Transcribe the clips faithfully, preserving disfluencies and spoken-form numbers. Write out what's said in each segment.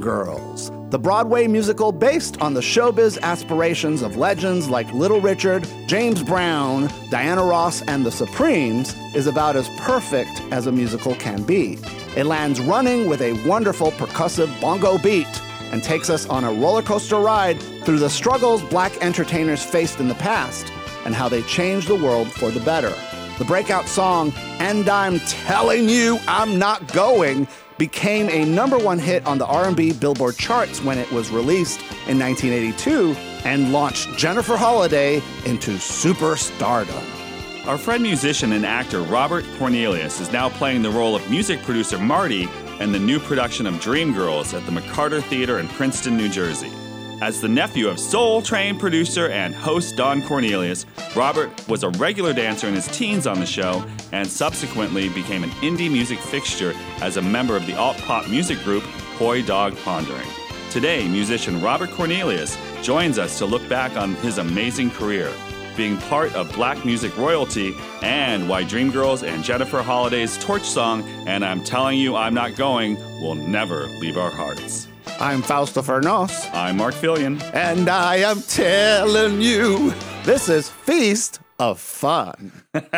Dreamgirls, the Broadway musical based on the showbiz aspirations of legends like Little Richard, James Brown, Diana Ross, and the Supremes, is about as perfect as a musical can be. It lands running with a wonderful percussive bongo beat and takes us on a roller coaster ride through the struggles Black entertainers faced in the past and how they changed the world for the better. The breakout song, And I'm Telling You I'm Not Going, became a number one hit on the R and B Billboard charts when it was released in nineteen eighty-two and launched Jennifer Holliday into superstardom. Our friend musician and actor Robert Cornelius is now playing the role of music producer Marty in the new production of Dreamgirls at the McCarter Theater in Princeton, New Jersey. As the nephew of Soul Train producer and host Don Cornelius, Robert was a regular dancer in his teens on the show and subsequently became an indie music fixture as a member of the alt-pop music group Hoy Dog Pondering. Today, musician Robert Cornelius joins us to look back on his amazing career, being part of Black music royalty, and why Dreamgirls and Jennifer Holliday's torch song, And I'm Telling You I'm Not Going, will never leave our hearts. I'm Fausto Fernos. I'm Mark Fillion. And I am telling you, this is Feast of Fun.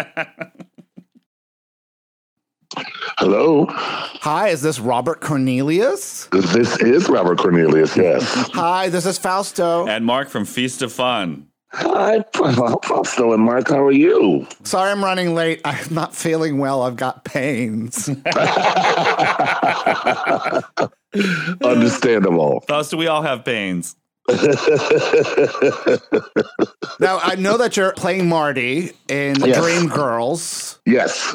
Hello. Hi, is this Robert Cornelius? This is Robert Cornelius, yes. Hi, this is Fausto. And Mark from Feast of Fun. Hi, Fausto and Mark. How are you? Sorry I'm running late. I'm not feeling well. I've got pains. Understandable. Fausto, we all have pains. Now, I know that you're playing Marty in Yes. Dreamgirls. Yes.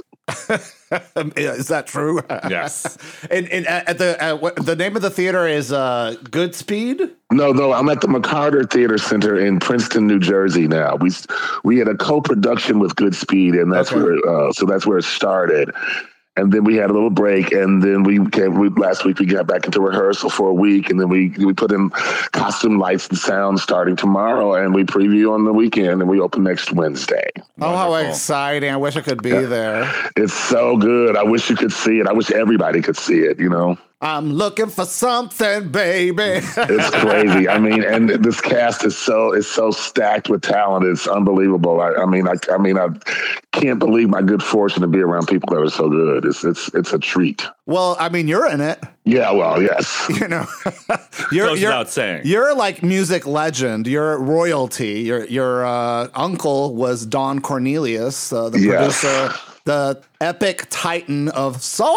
Is that true? Yes. and, and at the uh, what, the name of the theater is uh, Goodspeed? No, no, I'm at the McCarter Theater Center in Princeton, New Jersey now. We we had a co-production with Goodspeed, and that's Okay. where uh, so that's where it started. And then we had a little break, and then we came. We, last week we got back into rehearsal for a week, and then we we put in costume, lights, and sound starting tomorrow, and we preview on the weekend, and we open next Wednesday. Oh, how Wonderful. exciting. I wish I could be there. It's so good. I wish you could see it. I wish everybody could see it, you know? I'm looking for something, baby. It's crazy. I mean, and this cast is so is so stacked with talent. It's unbelievable. I, I mean, I, I mean, I can't believe my good fortune to be around people that are so good. It's it's it's a treat. Well, I mean, you're in it. Yeah, well, yes. You know, you're, Goes you're without saying. You're like music legend. You're royalty. Your your uh, uncle was Don Cornelius, uh, the Yes. producer, the epic titan of Soul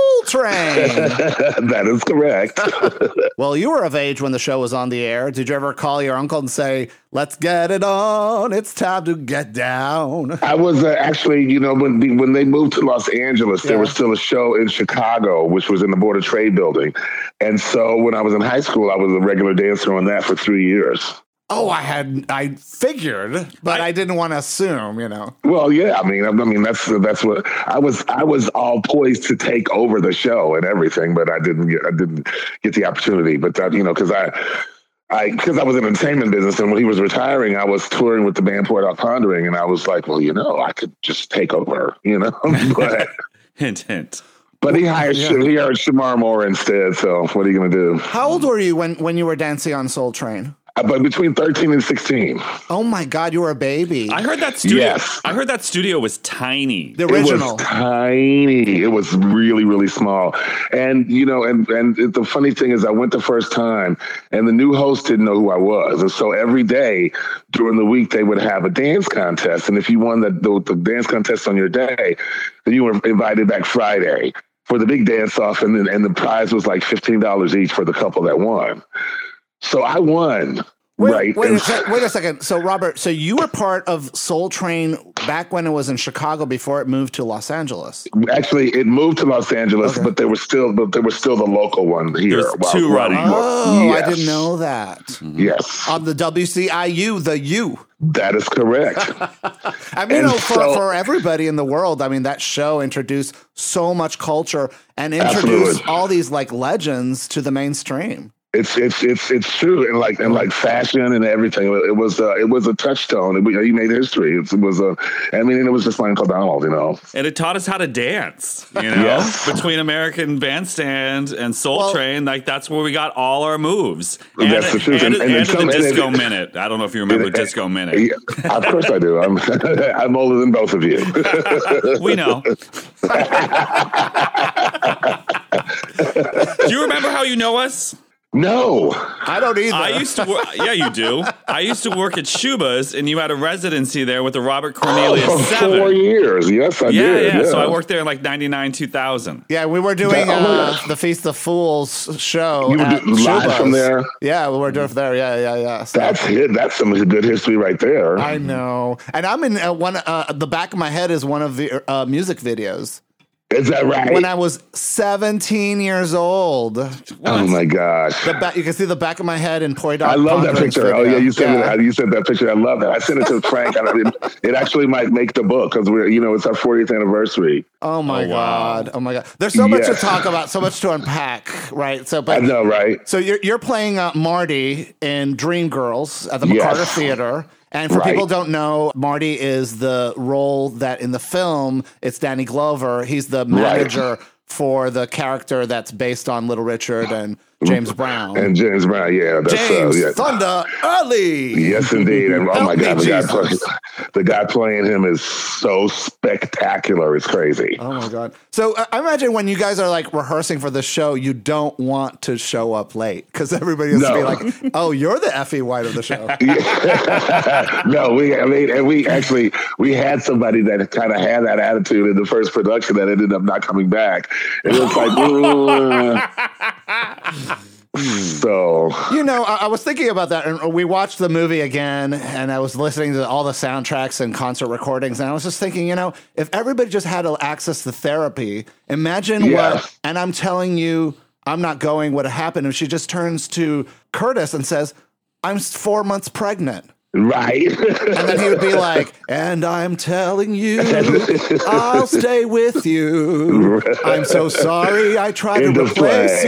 Train. That is correct. Well, you were of age when the show was on the air. Did you ever call your uncle and say, "Let's get it on. It's time to get down"? I was uh, actually, you know, when the, when they moved to Los Angeles, Yeah. there was still a show in Chicago, which was in the Board of Trade building. And so when I was in high school, I was a regular dancer on that for three years. Oh, I had, I figured, but I, didn't want to assume, you know. Well, yeah, I mean, I, I mean, that's that's what I was. I was all poised to take over the show and everything, but I didn't get. I didn't get the opportunity. But that, you know, because I, I, because I was in the entertainment business, and when he was retiring, I was touring with the band Hoy Dog Pondering, and I was like, well, you know, I could just take over, you know. but Hint, hint. but he hired Yeah. he hired Shamar Moore instead. So what are you going to do? How old were you when, when you were dancing on Soul Train? Uh, But between thirteen and sixteen, Oh my God, you were a baby. I heard that studio. Yes. I heard that studio was tiny. The it original. was tiny. It was really, really small. And, you know, and, and it, the funny thing is I went the first time and the new host didn't know who I was. And so every day during the week, they would have a dance contest. And if you won the, the, the dance contest on your day, then you were invited back Friday for the big dance off. And then, and the prize was like fifteen dollars each for the couple that won. So I won. Wait, right. wait, And a sec- wait a second. So, Robert, so you were part of Soul Train back when it was in Chicago before it moved to Los Angeles. Actually, it moved to Los Angeles, Okay. but there was still, but there was still the local one here. There's while- two while running. we were- Oh, I Yes. didn't know that. Yes, On the W C I U, the U. that is correct. I mean, you And know, for, so- for everybody in the world, I mean, that show introduced so much culture and introduced Absolutely. all these like legends to the mainstream. It's it's it's it's true, and like and like fashion and everything. It was uh, it was a touchstone. It, he made history. It was a. I mean, it was just like Uncle Donald, you know. And it taught us how to dance. You know, yes. Between American Bandstand and Soul well, Train, like that's where we got all our moves. And, that's the truth. And, and, and, and, and some, the and Disco it, Minute. I don't know if you remember it, Disco Minute. Yeah, of course I do. I'm I'm older than both of you. We know. Do you remember how you know us? No, I don't either. I used to work. Yeah, you do. I used to work at Schuba's, and you had a residency there with the Robert Cornelius oh, for Seven. Four years. Yes, I yeah, did. Yeah, yeah. So I worked there in like ninety-nine, two thousand. Yeah, we were doing uh, the Feast of Fools show. You were at live Schuba's. from there. Yeah, we were doing from there. Yeah, yeah, yeah. So, that's it. That's some good history right there. I know, and I'm in uh, one. Uh, the back of my head is one of the uh, music videos. Is that right? When I was seventeen years old. What? Oh my gosh! The back, you can see the back of my head in Poi Dot. I love that picture. Video. Oh yeah, you sent yeah. it. You sent that picture. I love that. I sent it to Frank. And it, it actually might make the book because we're, you know, it's our fortieth anniversary. Oh my oh, god! Wow. Oh my god! There's so much yes. to talk about, so much to unpack, right? So, but I know, right? So you're you're playing uh, Marty in Dreamgirls at the McCarter Yes. Theater. And for right. people who don't know, Marty is the role that in the film, it's Danny Glover. He's the manager right. for the character that's based on Little Richard and James Brown. And James Brown, yeah. That's, James uh, yeah. Thunder Early. Yes, indeed. And oh my God, the guy, play, Jesus. the guy playing him is so spectacular. It's crazy. Oh my God. So uh, I imagine when you guys are like rehearsing for the show, you don't want to show up late because everybody has no. to be like, oh, you're the Effie White of the show. Yeah. No, we, I mean, and we actually, we had somebody that kind of had that attitude in the first production that ended up not coming back. And it was like, so, you know, I, I was thinking about that, and we watched the movie again, and I was listening to all the soundtracks and concert recordings, and I was just thinking, you know, if everybody just had access to therapy, imagine yeah. what, and I'm telling you, I'm not going, what happened if she just turns to Curtis and says, I'm four months pregnant. Right. And then he would be like, and I'm telling you, I'll stay with you. I'm so sorry I tried In to the replace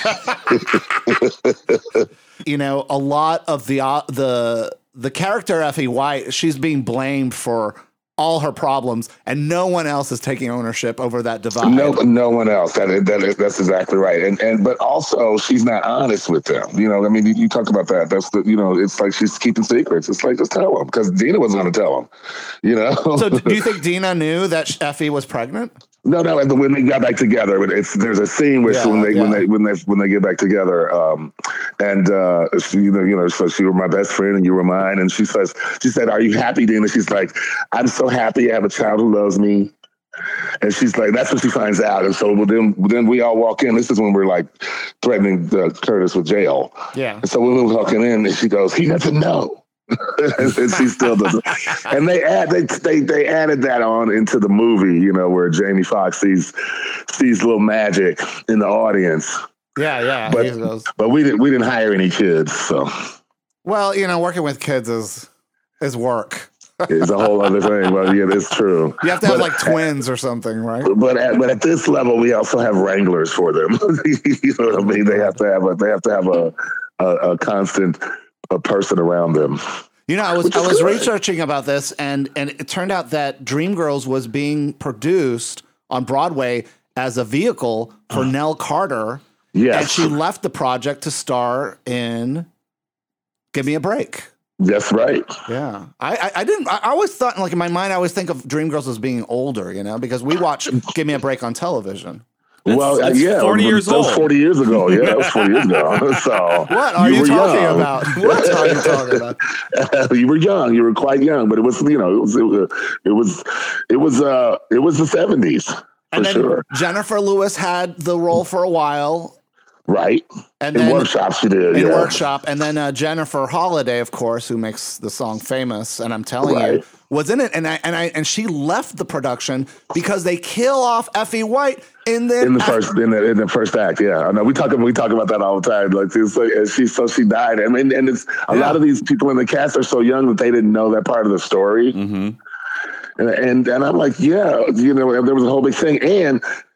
play. you. You know, a lot of the uh, the the character Effie White, she's being blamed for all her problems, and no one else is taking ownership over that divide. No, no one else. That is, that is, that's exactly right. And and but also she's not honest with them. You know, I mean, you, you talked about that. That's the, you know, it's like she's keeping secrets. It's like, just tell them, because Dina wasn't going to tell them. You know. So do you think Dina knew that Effie was pregnant? No, no. And when they got back together, it's, there's a scene where Yeah, when they yeah. when they when they when they get back together, um, and uh, she, you know, you know, so she were my best friend and you were mine. And she says, she said, "Are you happy, Dina?" She's like, "I'm so happy I have a child who loves me." And she's like, that's what she finds out. And so well, then, then we all walk in. This is when we're like threatening uh, Curtis with jail. Yeah. And so when we're walking in, and she goes, "He doesn't know." And she still doesn't. And they add they, they they added that on into the movie, you know, where Jamie Foxx sees sees little magic in the audience. Yeah, yeah. But he goes, but we didn't we didn't hire any kids, so well, you know, working with kids is is work. it's a whole other thing. But yeah, it's true. You have to have But- like twins or something, right? But at, but at this level, we also have wranglers for them. You know what I mean? They have to have a they have to have a a, a constant a person around them. You know, I was Which I is was good. researching about this, and and it turned out that Dreamgirls was being produced on Broadway as a vehicle for Nell Carter, Yes, and she left the project to star in Give Me a Break. that's right. Yeah, I I, I didn't. I always thought, like in my mind, I always think of Dreamgirls as being older, you know, because we watch Give Me a Break on television. Well, that's yeah, forty that years was old. forty years ago. Yeah, that was forty years ago. So What are you, were talking young. about? What are you talking about? You were young. You were quite young, but it was, you know, it was, it was, it was, it was, uh, it was the seventies for And then sure. Jennifer Lewis had the role for a while, Right. and In then workshops, she did. in yeah. Workshop, and then uh, Jennifer Holliday, of course, who makes the song famous, and I'm telling you, Right. was in it, and I and I and she left the production because they kill off Effie White in the In the first, in the, in the first act, yeah, I know. We talk, we talk about that all the time. Like, it's like, and she, so she died. I mean, and it's a Yeah. lot of these people in the cast are so young that they didn't know that part of the story. Mm-hmm. And, and and I'm like, yeah, you know, there was a whole big thing, and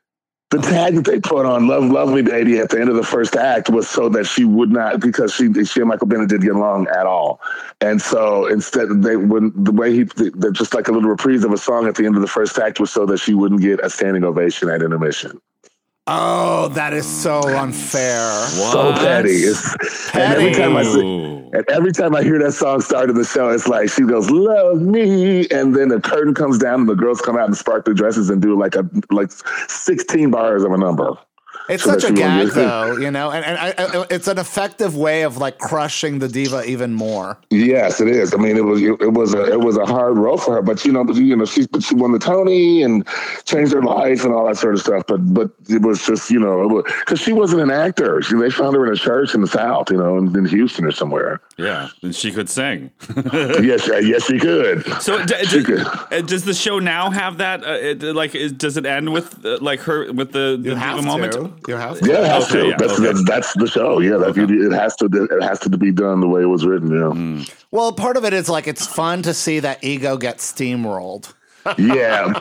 The tag that they put on "Love, Love Me, Baby" at the end of the first act was so that she would not, because she she and Michael Bennett didn't get along at all, and so instead they wouldn't. The way he, the, just like a little reprise of a song at the end of the first act was so that she wouldn't get a standing ovation at intermission. Oh, that is so unfair. What? So petty. It's, and every time I see, and every time I hear that song start in the show, it's like she goes, "Love me," and then the curtain comes down and the girls come out in sparkly dresses and do like a like sixteen bars of a number. It's so such a gag, though, you know, and, and I, I, it's an effective way of like crushing the diva even more. Yes, it is. I mean, it was it, it was a it was a hard road for her, but you know, but, you know, she but she won the Tony and changed her life and all that sort of stuff. But but it was just, you know, because she wasn't an actor. She, they found her in a church in the South, you know, in, in Houston or somewhere. Yeah, and she could sing. yes, yes, she could. So d- she d- could. does the show now have that? Uh, it, like, is, does it end with uh, like her with the, the You have diva to. moment? You have to. Yeah, it has Okay, to. yeah, that's, okay. that's that's the show. Yeah, that, Okay. it has to. It has to be done the way it was written. Yeah. Mm. Well, part of it is like it's fun to see that ego get steamrolled. Yeah,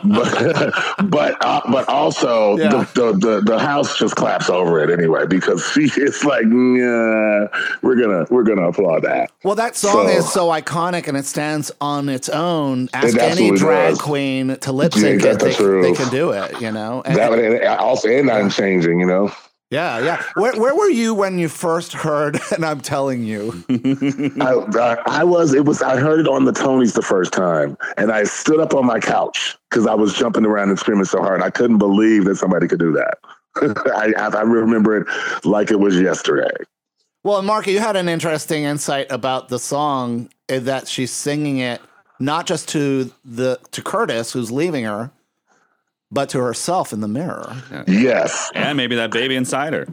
but but uh, but also Yeah. the, the the the house just claps over it anyway, because she, it's like, yeah, we're gonna we're gonna applaud that. Well, that song So- is so iconic and it stands on its own. Ask any absolutely drag does. queen to lip sync Yeah, it. that's They, true. they can do it, you know? And- That and also, and I'm changing, you know. yeah, yeah. Where, where were you when you first heard, and I'm telling you? I, I, I was, it was, I heard it on the Tonys the first time, and I stood up on my couch because I was jumping around and screaming so hard. I couldn't believe that somebody could do that. I, I, I remember it like it was yesterday. Well, Mark, you had an interesting insight about the song eh, that she's singing it not just to the to Curtis, who's leaving her, but to herself in the mirror. Yes. And maybe that baby inside her.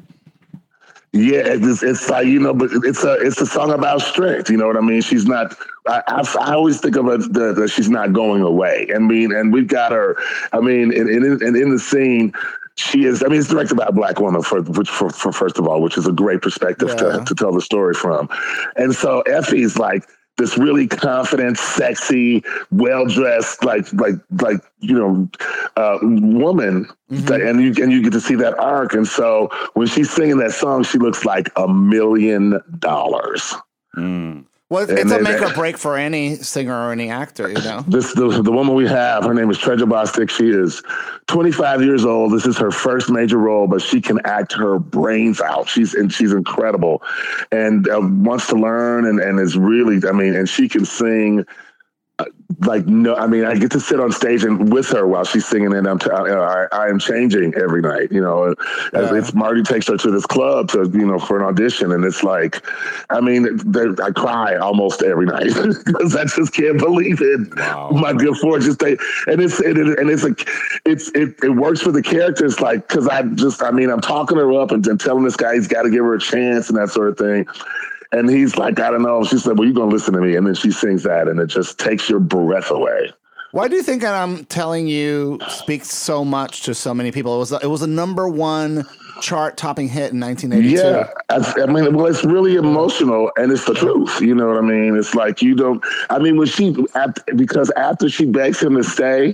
Yeah, it's, it's like, you know, but it's a it's a song about strength. You know what I mean? She's not. I, I, I always think of it that, that she's not going away. I mean, and we've got her. I mean, and in, in, in, in the scene, she is. I mean, it's directed by a black woman for which for, for first of all, which is a great perspective Yeah. to to tell the story from. And so Effie's like this really confident, sexy, well-dressed, like, like, like, you know, uh, woman, Mm-hmm. that, and you and you get to see that arc. And so when she's singing that song, she looks like a million dollars. Mm. Well, it's, And it's a then- make or break for any singer or any actor, you know? This the the woman we have. Her name is Treasure Bostic. She is twenty-five years old. This is her first major role, but she can act her brains out. She's and she's incredible, and uh, wants to learn and and is really. I mean, and she can sing. Uh, like no, I mean, I get to sit on stage and with her while she's singing, and I'm t- I, I am changing every night. You know, as Yeah. it's Marty takes her to this club to you know for an audition, and it's like, I mean, there- I cry almost every night because I just can't believe it. Wow. My good fortune, they and it's it, it- and it's a it's it, it works for the characters, like because I just I mean I'm talking her up and, and telling this guy he's got to give her a chance and that sort of thing. And he's like, I don't know. She said, well, you're going to listen to me. And then she sings that, and it just takes your breath away. Why do you think that I'm telling you speaks so much to so many people? It was it was a number one chart topping hit in nineteen eighty-two. Yeah. I, I mean, well, it's really emotional, and it's the truth. You know what I mean? It's like you don't, I mean, when she, because after she begs him to stay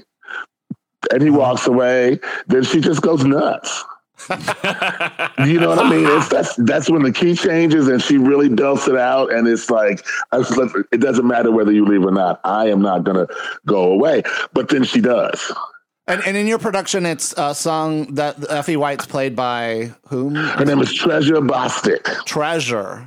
and he walks away, then she just goes nuts. You know what I mean? It's that's that's when the key changes and she really belts it out, and it's like it doesn't matter whether you leave or not. I am not gonna go away, but then she does. And and in your production, it's a song that Effie White's played by whom? Her name is Treasure Bostic. Treasure.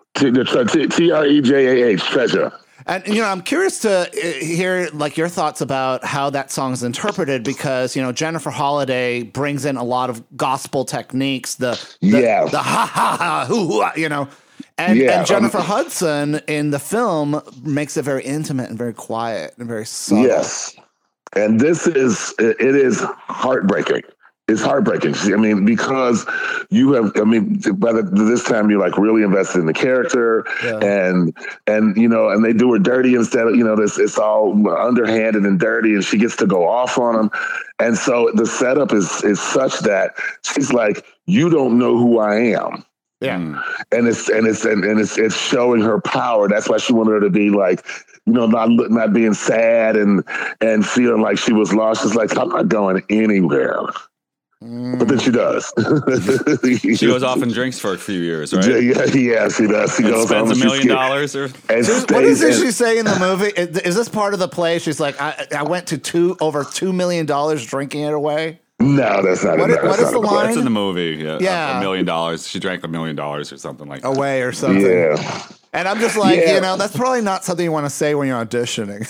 T R E J A H, Treasure. And, you know, I'm curious to uh, hear, like, your thoughts about how that song is interpreted because, you know, Jennifer Holliday brings in a lot of gospel techniques, the, the, Yeah. the ha-ha-ha, hoo-hoo, you know. And, Yeah, and Jennifer um, Hudson in the film makes it very intimate and very quiet and very subtle. Yes. And this is, it is heartbreaking. It's heartbreaking. I mean, because you have, I mean, by the, this time you're like really invested in the character Yeah. and, and, you know, and they do her dirty instead of, you know, this, it's all underhanded and dirty and she gets to go off on them. And so the setup is, is such that she's like, you don't know who I am. Yeah. Mm. And it's, and it's, and, and it's, it's showing her power. That's why she wanted her to be like, you know, not, not being sad and, and feeling like she was lost. It's like, I'm not going anywhere. But then she does. She goes off and drinks for a few years, right? Yeah, yeah, she does. She and goes spends on a million dollars, or and what is it she say in the movie? Is this part of the play? She's like, I, I went to two over two million dollars drinking it away. No, that's not. What, that's what not is the line? It's in the movie. Yeah, yeah. a million dollars. She drank a million dollars or something like that. Away or something. Yeah. And I'm just like, yeah. you know, that's probably not something you want to say when you're auditioning.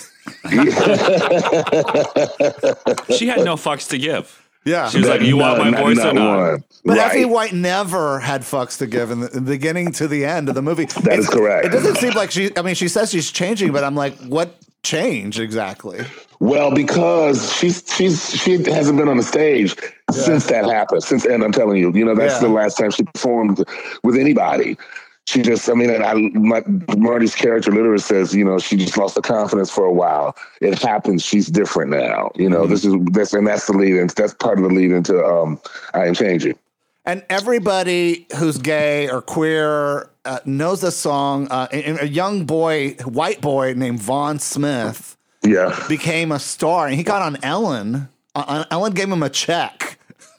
She had no fucks to give. Yeah. She was like, you want my not, voice not or not? one. But right. Effie White never had fucks to give in the, in the beginning to the end of the movie. That it's, is correct. It doesn't seem like she, I mean, she says she's changing, but I'm like, what change exactly? Well, because she's she's she hasn't been on the stage yeah. since that happened. Since and I'm telling you, you know, that's yeah. the last time she performed with anybody. She just, I mean, and I, my, Marty's character literally says, you know, she just lost the confidence for a while. It happens. She's different now. You know, mm-hmm. this is this, and that's the lead, and that's part of the lead into um, I Am Changing. And everybody who's gay or queer uh, knows this song. Uh, a young boy, white boy named Vaughn Smith, yeah, became a star, and he got on Ellen. Uh, Ellen gave him a check.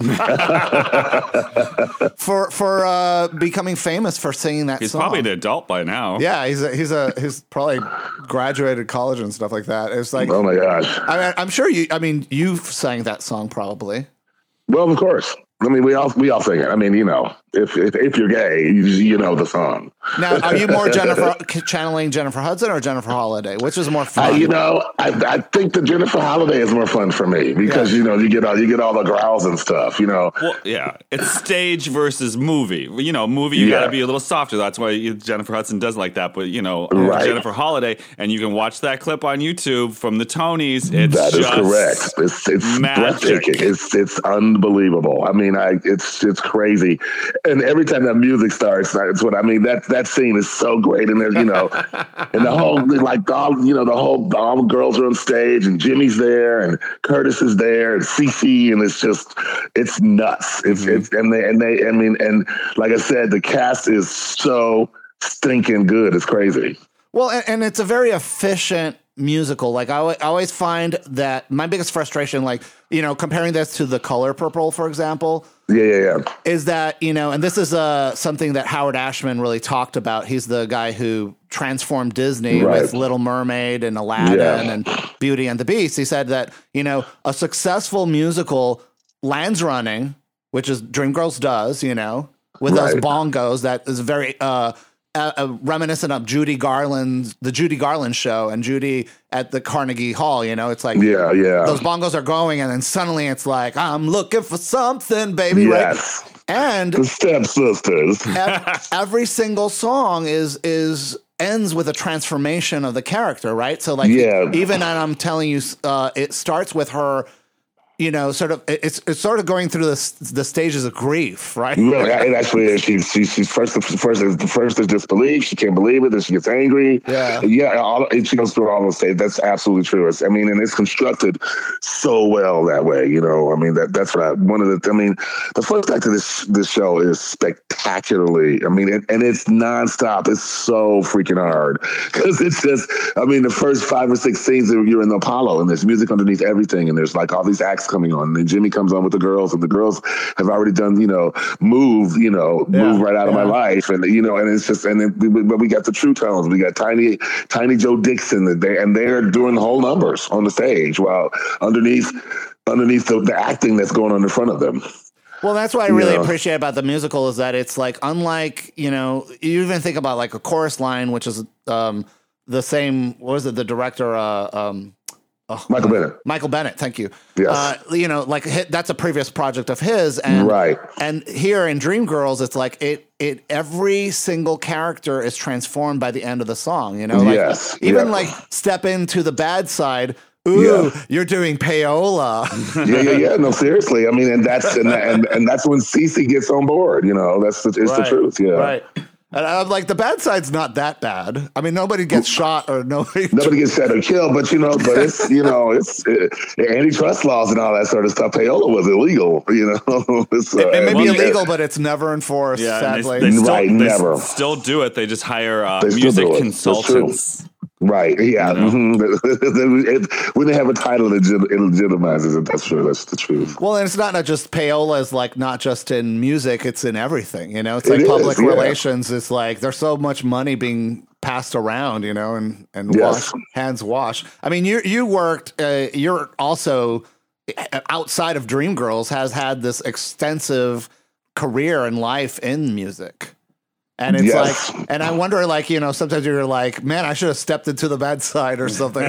for for uh, becoming famous for singing that he's song. He's probably an adult by now. Yeah, he's a, he's a he's probably graduated college and stuff like that. It's like, oh my gosh! I, I'm sure you. I mean, you've sang that song probably. Well, of course. I mean, we all we all sing it. I mean, you know, if if, if you're gay, you, you know the song. Now, are you more Jennifer channeling Jennifer Hudson or Jennifer Holliday? Which is more fun? Uh, you know, I, I think the Jennifer Holliday is more fun for me because yeah. you know you get all you get all the growls and stuff. You know. Well, yeah, it's stage versus movie. You know, movie you yeah. got to be a little softer. That's why you, Jennifer Hudson doesn't like that. But you know, right. Jennifer Holliday, and you can watch that clip on YouTube from the Tonys. It's that is just correct. It's it's breathtaking. It's it's unbelievable. I mean, I it's it's crazy. And every time that music starts, that's what I mean. That that scene is so great, and you know, and the whole like all you know the whole all the girls are on stage, and Jimmy's there, and Curtis is there, and Cece, and it's just it's nuts. It's mm-hmm. it's and they and they I mean and like I said, the cast is so stinking good. It's crazy. Well, and, and it's a very efficient musical. Like I, I always find that my biggest frustration, like you know, comparing this to The Color Purple, for example. Yeah, yeah, yeah. Is that, you know, and this is uh, something that Howard Ashman really talked about. He's the guy who transformed Disney right. with Little Mermaid and Aladdin yeah. and Beauty and the Beast. He said that, you know, a successful musical lands running, which is Dreamgirls does, you know, with right. those bongos that is very uh, uh, uh, reminiscent of Judy Garland's, the Judy Garland show and Judy at the Carnegie Hall, you know, it's like, yeah, yeah. those bongos are going and then suddenly it's like, I'm looking for something, baby. Yes. Right? And the Stepsisters. ev- every single song is, is ends with a transformation of the character. Right. So like, yeah. even, and I'm telling you, uh, it starts with her, you know, sort of, it's it's sort of going through the the stages of grief, right? Really, it actually is. She's she, she's first first is first is disbelief. She can't believe it. Then she gets angry. Yeah, yeah. All, she goes through all those stages. That's absolutely true. It's, I mean, and it's constructed so well that way. You know, I mean, that that's what I one of the. I mean, the first act of this this show is spectacularly. I mean, it, and it's nonstop. It's so freaking hard because it's just. I mean, the first five or six scenes you're in the Apollo, and there's music underneath everything, and there's like all these acts coming on, and then Jimmy comes on with the girls, and the girls have already done, you know, move, you know, yeah, move right out yeah. of my life, and you know, and it's just, and then, but we got the true tones, we got Tiny, Tiny Joe Dixon, that they, and they're doing the whole numbers on the stage, while underneath, underneath the, the acting that's going on in front of them. Well, that's what I really yeah. appreciate about the musical is that it's like, unlike, you know, you even think about like a chorus line, which is um, the same. What was it? The director. Uh, um, Oh, Michael Bennett. Michael Bennett, thank you. Yes. Uh, you know, like that's a previous project of his, and right. And here in Dreamgirls, it's like it, it every single character is transformed by the end of the song. You know, like yes. even yeah. like step into the bad side. Ooh, yeah. you're doing payola. yeah, yeah, yeah. No, seriously. I mean, and that's and and, and that's when Cece gets on board. You know, that's the, it's right. the truth. Yeah, right. And I'm like, the bad side's not that bad. I mean, nobody gets shot or nobody. Nobody gets shot or killed, but you know, but it's, you know, it's it, antitrust laws and all that sort of stuff. Payola was illegal, you know. It's, uh, it, it may well, be illegal, but it's never enforced, yeah, sadly. They, they still, right, they never. still do it. They just hire uh, they music do consultants. Right. Yeah. You know? Mm-hmm. it, when they have a title, it, legit, it legitimizes it. That's true. That's the truth. Well, and it's not, not just payola is like not just in music, it's in everything. You know, it's like it public is, yeah. relations. It's like there's so much money being passed around, you know, and, and yes. wash, hands wash. I mean, you you worked, uh, you're also outside of Dreamgirls has had this extensive career and life in music. And it's yes. like, and I wonder, like, you know, sometimes you're like, man, I should have stepped into the bad side or something.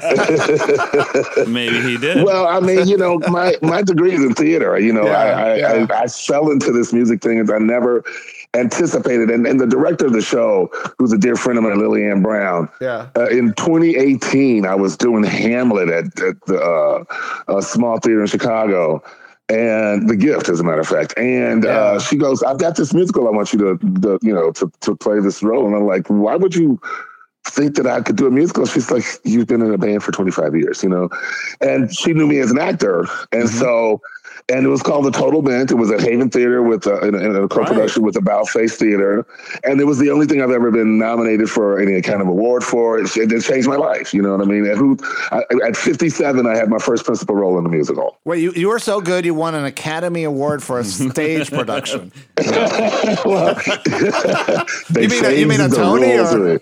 Maybe he did. Well, I mean, you know, my, my degree is in theater. You know, yeah, I, I, yeah. I I fell into this music thing and I never anticipated. And, and the director of the show, who's a dear friend of mine, Lillian Brown, yeah. Uh, in twenty eighteen, I was doing Hamlet at, at the uh, a small theater in Chicago. And The Gift, as a matter of fact. And yeah. uh, she goes, I've got this musical I want you to, to you know, to, to play this role. And I'm like, why would you think that I could do a musical? She's like, you've been in a band for twenty-five years, you know? And she knew me as an actor. And mm-hmm. so, and it was called The Total Bent. It was at Haven Theater with uh, in, a, in a co-production right. with About Face Theater. And it was the only thing I've ever been nominated for any kind of award for. It, it changed my life. You know what I mean? At, who, I, at fifty-seven, I had my first principal role in the musical. Wait, you, you were so good, you won an Academy Award for a stage production. well, they you mean a, you mean a the Tony? Or?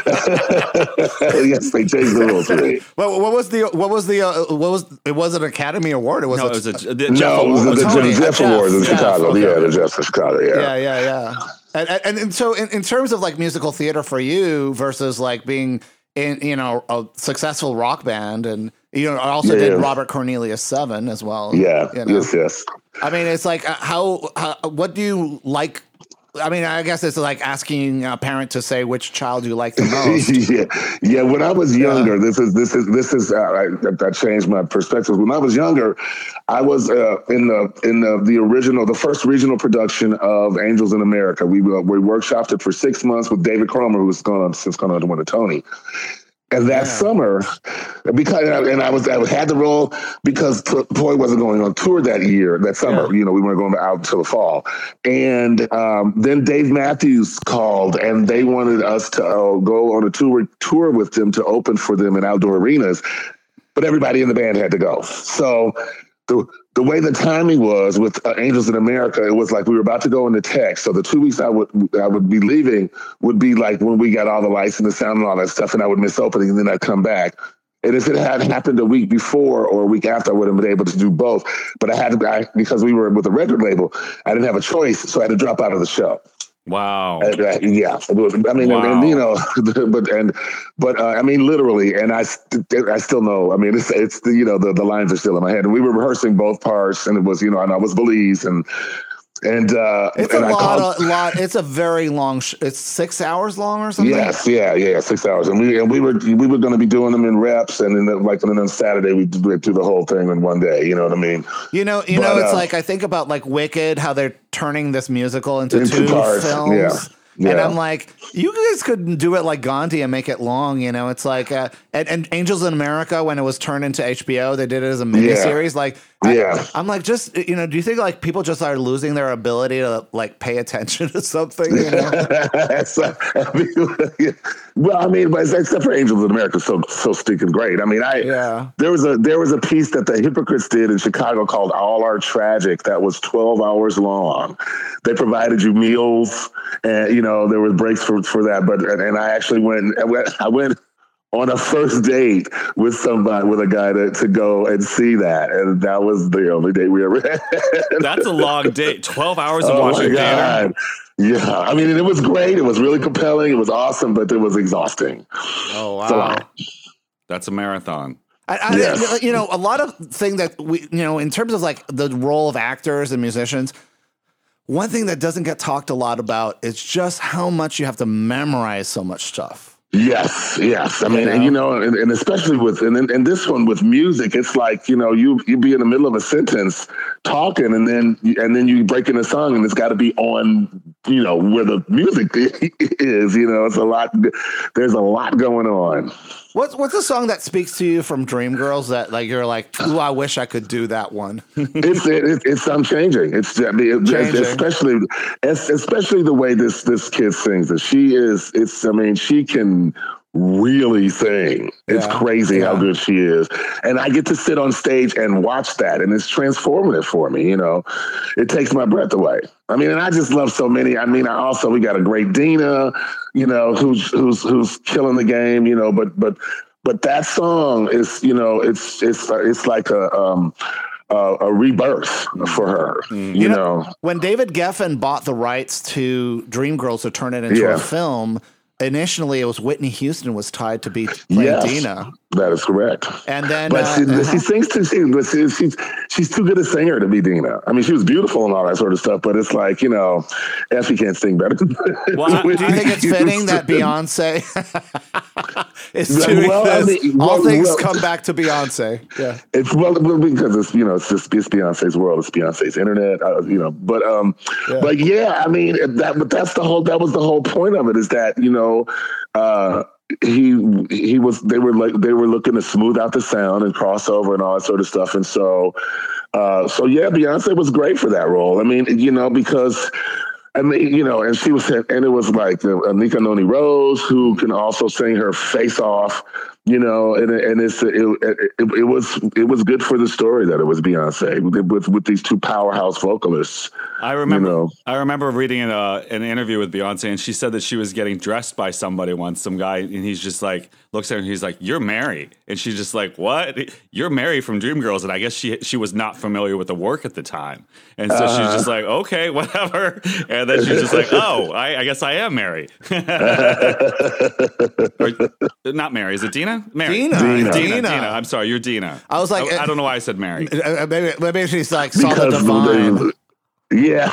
Yes, they changed the rules for me. Well, what was the, what was the, uh, what was, it was an Academy Award? It was, no, a, it was a, the, no, it was the, the, the Jeff Awards in Jeff, Chicago. okay. Yeah, the Jeff in Chicago. Yeah, yeah, yeah, yeah. And, and, and so, in, in terms of like musical theater for you versus like being in, you know, a successful rock band, and you know, I also yeah, did yeah. Robert Cornelius Seven as well. Yeah, you know? yes, yes. I mean, it's like how, how, what do you like? I mean, I guess it's like asking a parent to say which child you like the most. yeah, yeah. When I was younger, yeah. this is this is this is uh, I, that changed my perspective. When I was younger, I was uh, in the in the, the original, the first regional production of Angels in America. We uh, we workshopped it for six months with David Cromer, who's gone since gone on to win a Tony. And that yeah. summer, because and I was I had the role because Toy wasn't going on tour that year, that summer. Yeah. You know, we weren't going out until the fall. And um, then Dave Matthews called, and they wanted us to uh, go on a tour tour with them to open for them in outdoor arenas. But everybody in the band had to go. So the the way the timing was with uh, Angels in America, it was like we were about to go into tech. So the two weeks I would I would be leaving would be like when we got all the lights and the sound and all that stuff, and I would miss opening, and then I'd come back. And if it had happened a week before or a week after, I would have been able to do both. But I had to, I, because we were with a record label, I didn't have a choice, so I had to drop out of the show. Wow. And, uh, yeah. I mean, wow. and, and, you know, but, and, but, uh, I mean, literally, and I, st- I still know, I mean, it's, it's, the, you know, the, the lines are still in my head, and we were rehearsing both parts, and it was, you know, and I was Belize, and, and, uh, it's and a I lot, called, a lot. It's a very long, sh- it's six hours long or something. Yes. Yeah. Yeah. Six hours. And we, and we were, we were going to be doing them in reps, and then like, and then on Saturday we do the whole thing in one day. You know what I mean? You know, you but, know, it's uh, like, I think about like Wicked, how they're turning this musical into, into two parts. films. Yeah. Yeah. And I'm like, you guys could do it like Gandhi and make it long, you know? It's like, uh, and, and Angels in America, when it was turned into H B O, they did it as a miniseries. Yeah. Like, yeah. I, I'm like, just, you know, do you think like people just are losing their ability to like pay attention to something, you know? I mean, well, I mean, but except for Angels in America, so so stinking great. I mean, I yeah. there was a there was a piece that the Hypocrites did in Chicago called All Are Tragic that was twelve hours long. They provided you meals, and you know there was breaks for, for that. But and, and I actually went I went I went on a first date with somebody, with a guy to, to go and see that, and that was the only date we ever had. That's a long date. Twelve hours of oh watching theater. Yeah, I mean, it was great. It was really compelling. It was awesome, but it was exhausting. Oh wow, so, that's a marathon. I, I, yes. You know, a lot of thing that we, you know, in terms of like the role of actors and musicians, one thing that doesn't get talked a lot about is just how much you have to memorize so much stuff. Yes, yes. I mean, you know? and you know, and, and especially with, and, and this one with music, it's like, you know, you you be in the middle of a sentence talking, and then and then you break in a song, and it's got to be on, you know, where the music is. You know, it's a lot. There's a lot going on. What's what's a song that speaks to you from Dreamgirls that like you're like, ooh, I wish I could do that one? it's it, it's I'm changing. It's I mean, it, changing. especially especially the way this this kid sings it. She is. It's I mean, she can really sing. It's Yeah. crazy Yeah. how good she is. And I get to sit on stage and watch that, and it's transformative for me, you know. It takes my breath away. I mean, and I just love so many. I mean, I also we got a great Dina, you know, who's who's who's killing the game, you know, but but but that song is, you know, it's it's it's like a um Uh, a rebirth for her, mm. you, you know, know. When David Geffen bought the rights to Dreamgirls to turn it into yeah. a film, initially it was Whitney Houston was tied to be playing yes, Dina. That is correct. And then, but uh, she, uh-huh. she sings too. She, she, she's she's too good a singer to be Dina. I mean, she was beautiful and all that sort of stuff, but it's like, you know, Effie can't sing better. Well, I, do you think it's fitting that Beyonce is doing well, this? I mean, all well, things well, come back to Beyonce. Yeah, it's well because it's you know it's just it's Beyonce's world, it's Beyonce's internet, uh, you know. But um, yeah. but yeah, I mean that. But that's the whole. That was the whole point of it. Is that you know. Uh, he he was they were like they were looking to smooth out the sound and crossover and all that sort of stuff, and so uh so yeah, Beyonce was great for that role. I mean, you know, because I mean, you know, and she was and it was like uh, Anika Noni Rose, who can also sing her face off, you know, and and it's it, it, it was it was good for the story that it was Beyonce with with these two powerhouse vocalists. I remember you know. I remember reading in a, an interview with Beyonce, and she said that she was getting dressed by somebody once, some guy, and he's just like looks at her and he's like, "You're Mary," and she's just like, "What? You're Mary from Dreamgirls?" And I guess she she was not familiar with the work at the time, and so uh, she's just like, "Okay, whatever," and then she's just like, "Oh, I, I guess I am Mary." or, not Mary, is it Dina? Mary. Dina. Dina. Dina. Dina. Dina. I'm sorry, you're Dina. I was like, I, I don't know why I said Mary. Maybe, maybe she's like saw the divine. Yeah,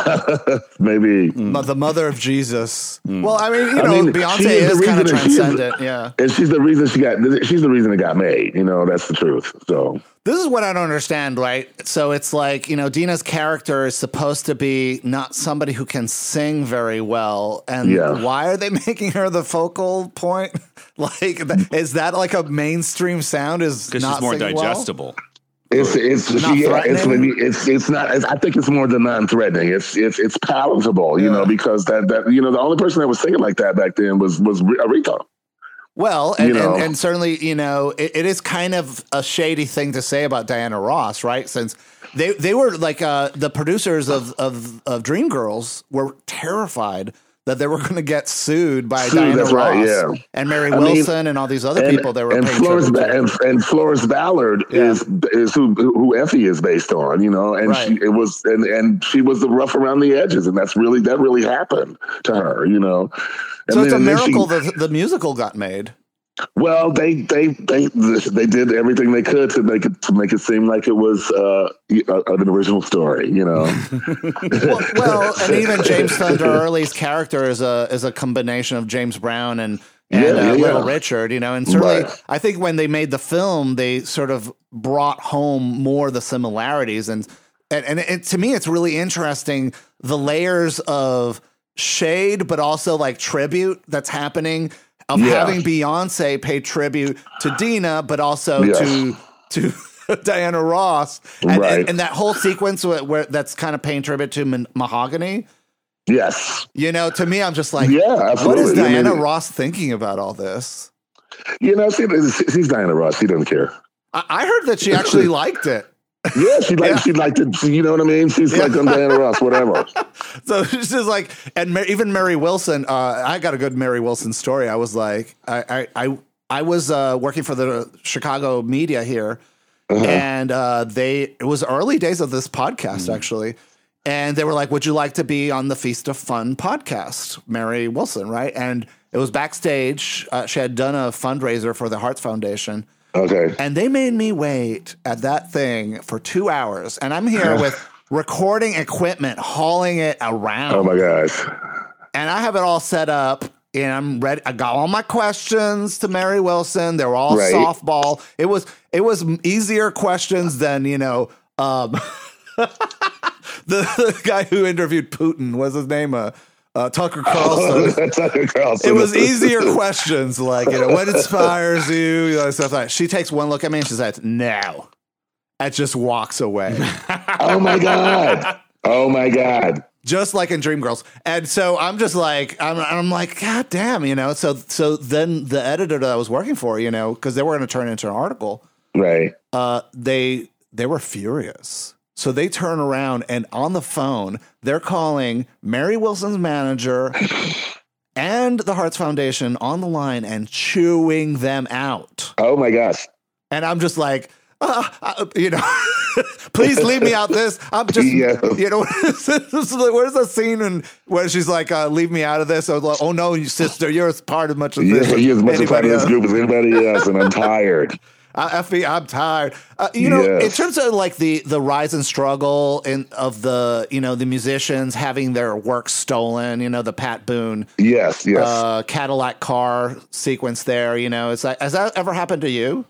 maybe the mother of Jesus. Mm. Well, I mean, you know, I mean, Beyonce is, is kind of transcendent. The, yeah, and she's the reason she got. She's the reason it got made. You know, that's the truth. So this is what I don't understand, right? So it's like, you know, Dina's character is supposed to be not somebody who can sing very well, and yeah. why are they making her the focal point? Like, is that like a mainstream sound? Is because not she's more digestible. Well? It's it's not yeah, it's maybe threatening? it's it's not. It's, I think it's more than non-threatening. It's it's it's palatable, you Yeah. know, because that that you know the only person that was singing like that back then was was Aretha. Well, and, You know. and, and certainly, you know, it, it is kind of a shady thing to say about Diana Ross, right? Since they they were like uh, the producers of, of, of Dreamgirls were terrified that they were going to get sued by Sued, Diana that's Ross right, yeah. and Mary I Wilson mean, and all these other and, people that were and paying Florence tribute ba- to. and, and Florence Ballard Yeah. is is who who Effie is based on, you know, and Right. she it was and, and she was the rough around the edges, and that's really that really happened to her, you know. And So it's a then- and then she- miracle that the musical got made. Well, they they they they did everything they could to make it to make it seem like it was uh, an original story, you know. well, well, and even James Thunder Early's character is a is a combination of James Brown and and Yeah, uh, yeah, Little yeah. Richard, you know. And certainly, Right. I think when they made the film, they sort of brought home more the similarities, and and, and it, to me, it's really interesting the layers of shade, but also like tribute that's happening. Of Yeah. having Beyonce pay tribute to Dina, but also Yes. to to Diana Ross, and, Right. and, and that whole sequence where, where that's kind of paying tribute to Ma- Mahogany. Yes. You know, to me, I'm just like, Yeah, what absolutely. is I mean, Diana Ross thinking about all this? You know, she, she's Diana Ross. She doesn't care. I, I heard that she actually liked it. Yeah, she like Yeah. she liked it. You know what I mean? She's like, I'm Diana Ross, whatever. So she's just like, and Mar- even Mary Wilson. Uh, I got a good Mary Wilson story. I was like, I I I, I was uh, working for the Chicago media here, Uh-huh. and uh, they it was early days of this podcast Mm. actually, and they were like, "Would you like to be on the Feast of Fun podcast?" Mary Wilson, right? And it was backstage. Uh, she had done a fundraiser for the Hearts Foundation. Okay. And they made me wait at that thing for two hours. And I'm here with recording equipment, hauling it around. Oh my gosh. And I have it all set up. And I'm ready. I got all my questions to Mary Wilson. They were all Right. softball. It was it was easier questions than, you know, um, the, the guy who interviewed Putin. What's his name? Uh, uh, Tucker Carlson. Tucker Carlson. It was easier questions like, you know, what inspires you, you know, stuff like that. She takes one look at me and she says, no. And just walks away. Oh my God. Oh my God. Just like in Dreamgirls. And so I'm just like, I'm, I'm like, God damn, you know? So, so then the editor that I was working for, you know, cause they were going to turn it into an article. Right. Uh, they, they were furious. So they turn around and on the phone, they're calling Mary Wilson's manager and the Hearts Foundation on the line and chewing them out. Oh my gosh. And I'm just like, uh, uh, you know, please leave me out this. I'm just, yeah. you know, where's the scene and where she's like, uh, leave me out of this? I was like, oh no, you sister, you're a part of much of this. Yeah, you're as much a part of this group as anybody else, and I'm tired. Uh, Effie, I'm tired. Uh, you know, yes. In terms of like the, the rise and struggle in, of the, you know, the musicians having their work stolen, you know, the Pat Boone, yes, yes, uh, Cadillac car sequence there, you know, is that, has that ever happened to you?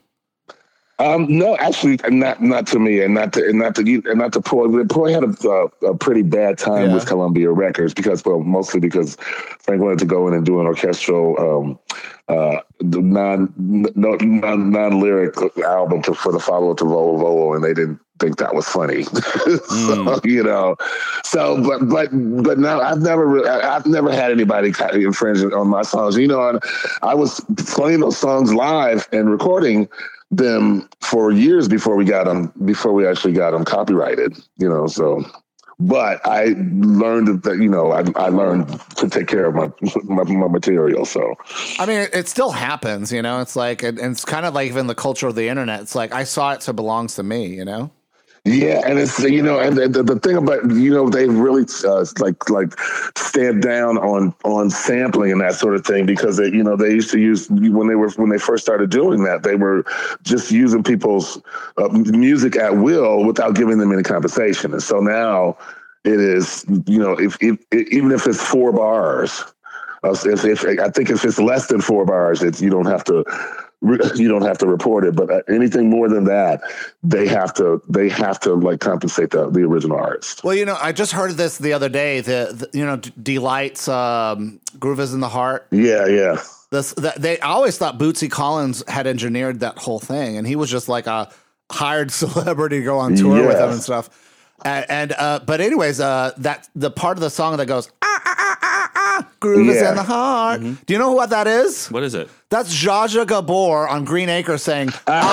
Um, no, actually, not not to me, and not to and not to you, and not to Poy. Poy had a, a, a pretty bad time yeah. with Columbia Records because, well, mostly because Frank wanted to go in and do an orchestral, um, uh, non no, non non lyric album to, for the follow up to Volo Volo, and they didn't think that was funny. so, mm. You know, so but but but now I've never really, I've never had anybody infringe on my songs. You know, I was playing those songs live and recording them for years before we got them, before we actually got them copyrighted, you know, so, but I learned that, you know, I, I learned to take care of my, my, my material. So, I mean, it, it still happens, you know, it's like, it, it's kind of like even the culture of the internet. It's like, I saw it, so it belongs to me, you know? Yeah, and it's, you know, and the, the thing about, you know, they really uh, like like stand down on on sampling and that sort of thing because they, you know, they used to use when they were when they first started doing that, they were just using people's uh, music at will without giving them any compensation. And so now it is, you know, if, if even if it's four bars, uh, if, if I think if it's less than four bars, it's you don't have to. You don't have to report it, but anything more than that, they have to. They have to like compensate the, the original artist. Well, you know, I just heard this the other day. The, the you know, Delight's um, "Groove Is in the Heart." Yeah, yeah. This the, they I always thought Bootsy Collins had engineered that whole thing, and he was just like a hired celebrity to go on tour yes. with him and stuff. And, and uh, but anyways, uh, that the part of the song that goes ah ah ah ah ah, groove yeah. is in the heart. Mm-hmm. Do you know what that is? What is it? That's Zsa Zsa Gabor on Green Acres saying,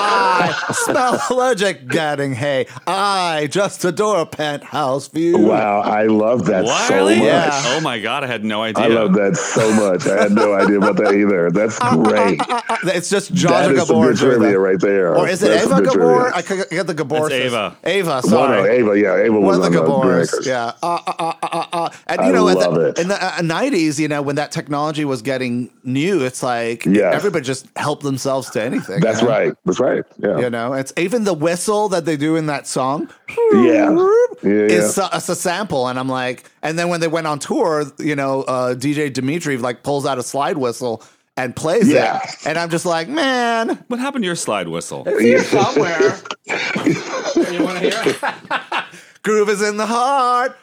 I smell allergic getting hay. I just adore a penthouse view. Wow, I love that what? so Really? much. Yeah. Oh my God, I had no idea. I love that so much. I had no idea about that either. That's great. It's just Zsa That Zsa is some Gabor. good trivia right there. Or is it That's Ava Gabor? trivia. I could get the Gabor. It's Ava. Ava, sorry. Well, no, Ava, yeah. Ava was One of the on Gabors. the Yeah. Uh, uh, uh, uh, uh. And, you I know, love the, it. in the uh, nineties, you know, when that technology was getting new, it's like Yes. everybody just helped themselves to anything. That's you know? right. That's right. Yeah. You know, it's even the whistle that they do in that song. Yeah. Yeah. Is a, it's a sample. And I'm like, and then when they went on tour, you know, uh, D J Dimitri like pulls out a slide whistle and plays Yeah. it. And I'm just like, man. What happened to your slide whistle? It's here somewhere. You want to hear it? Groove is in the heart.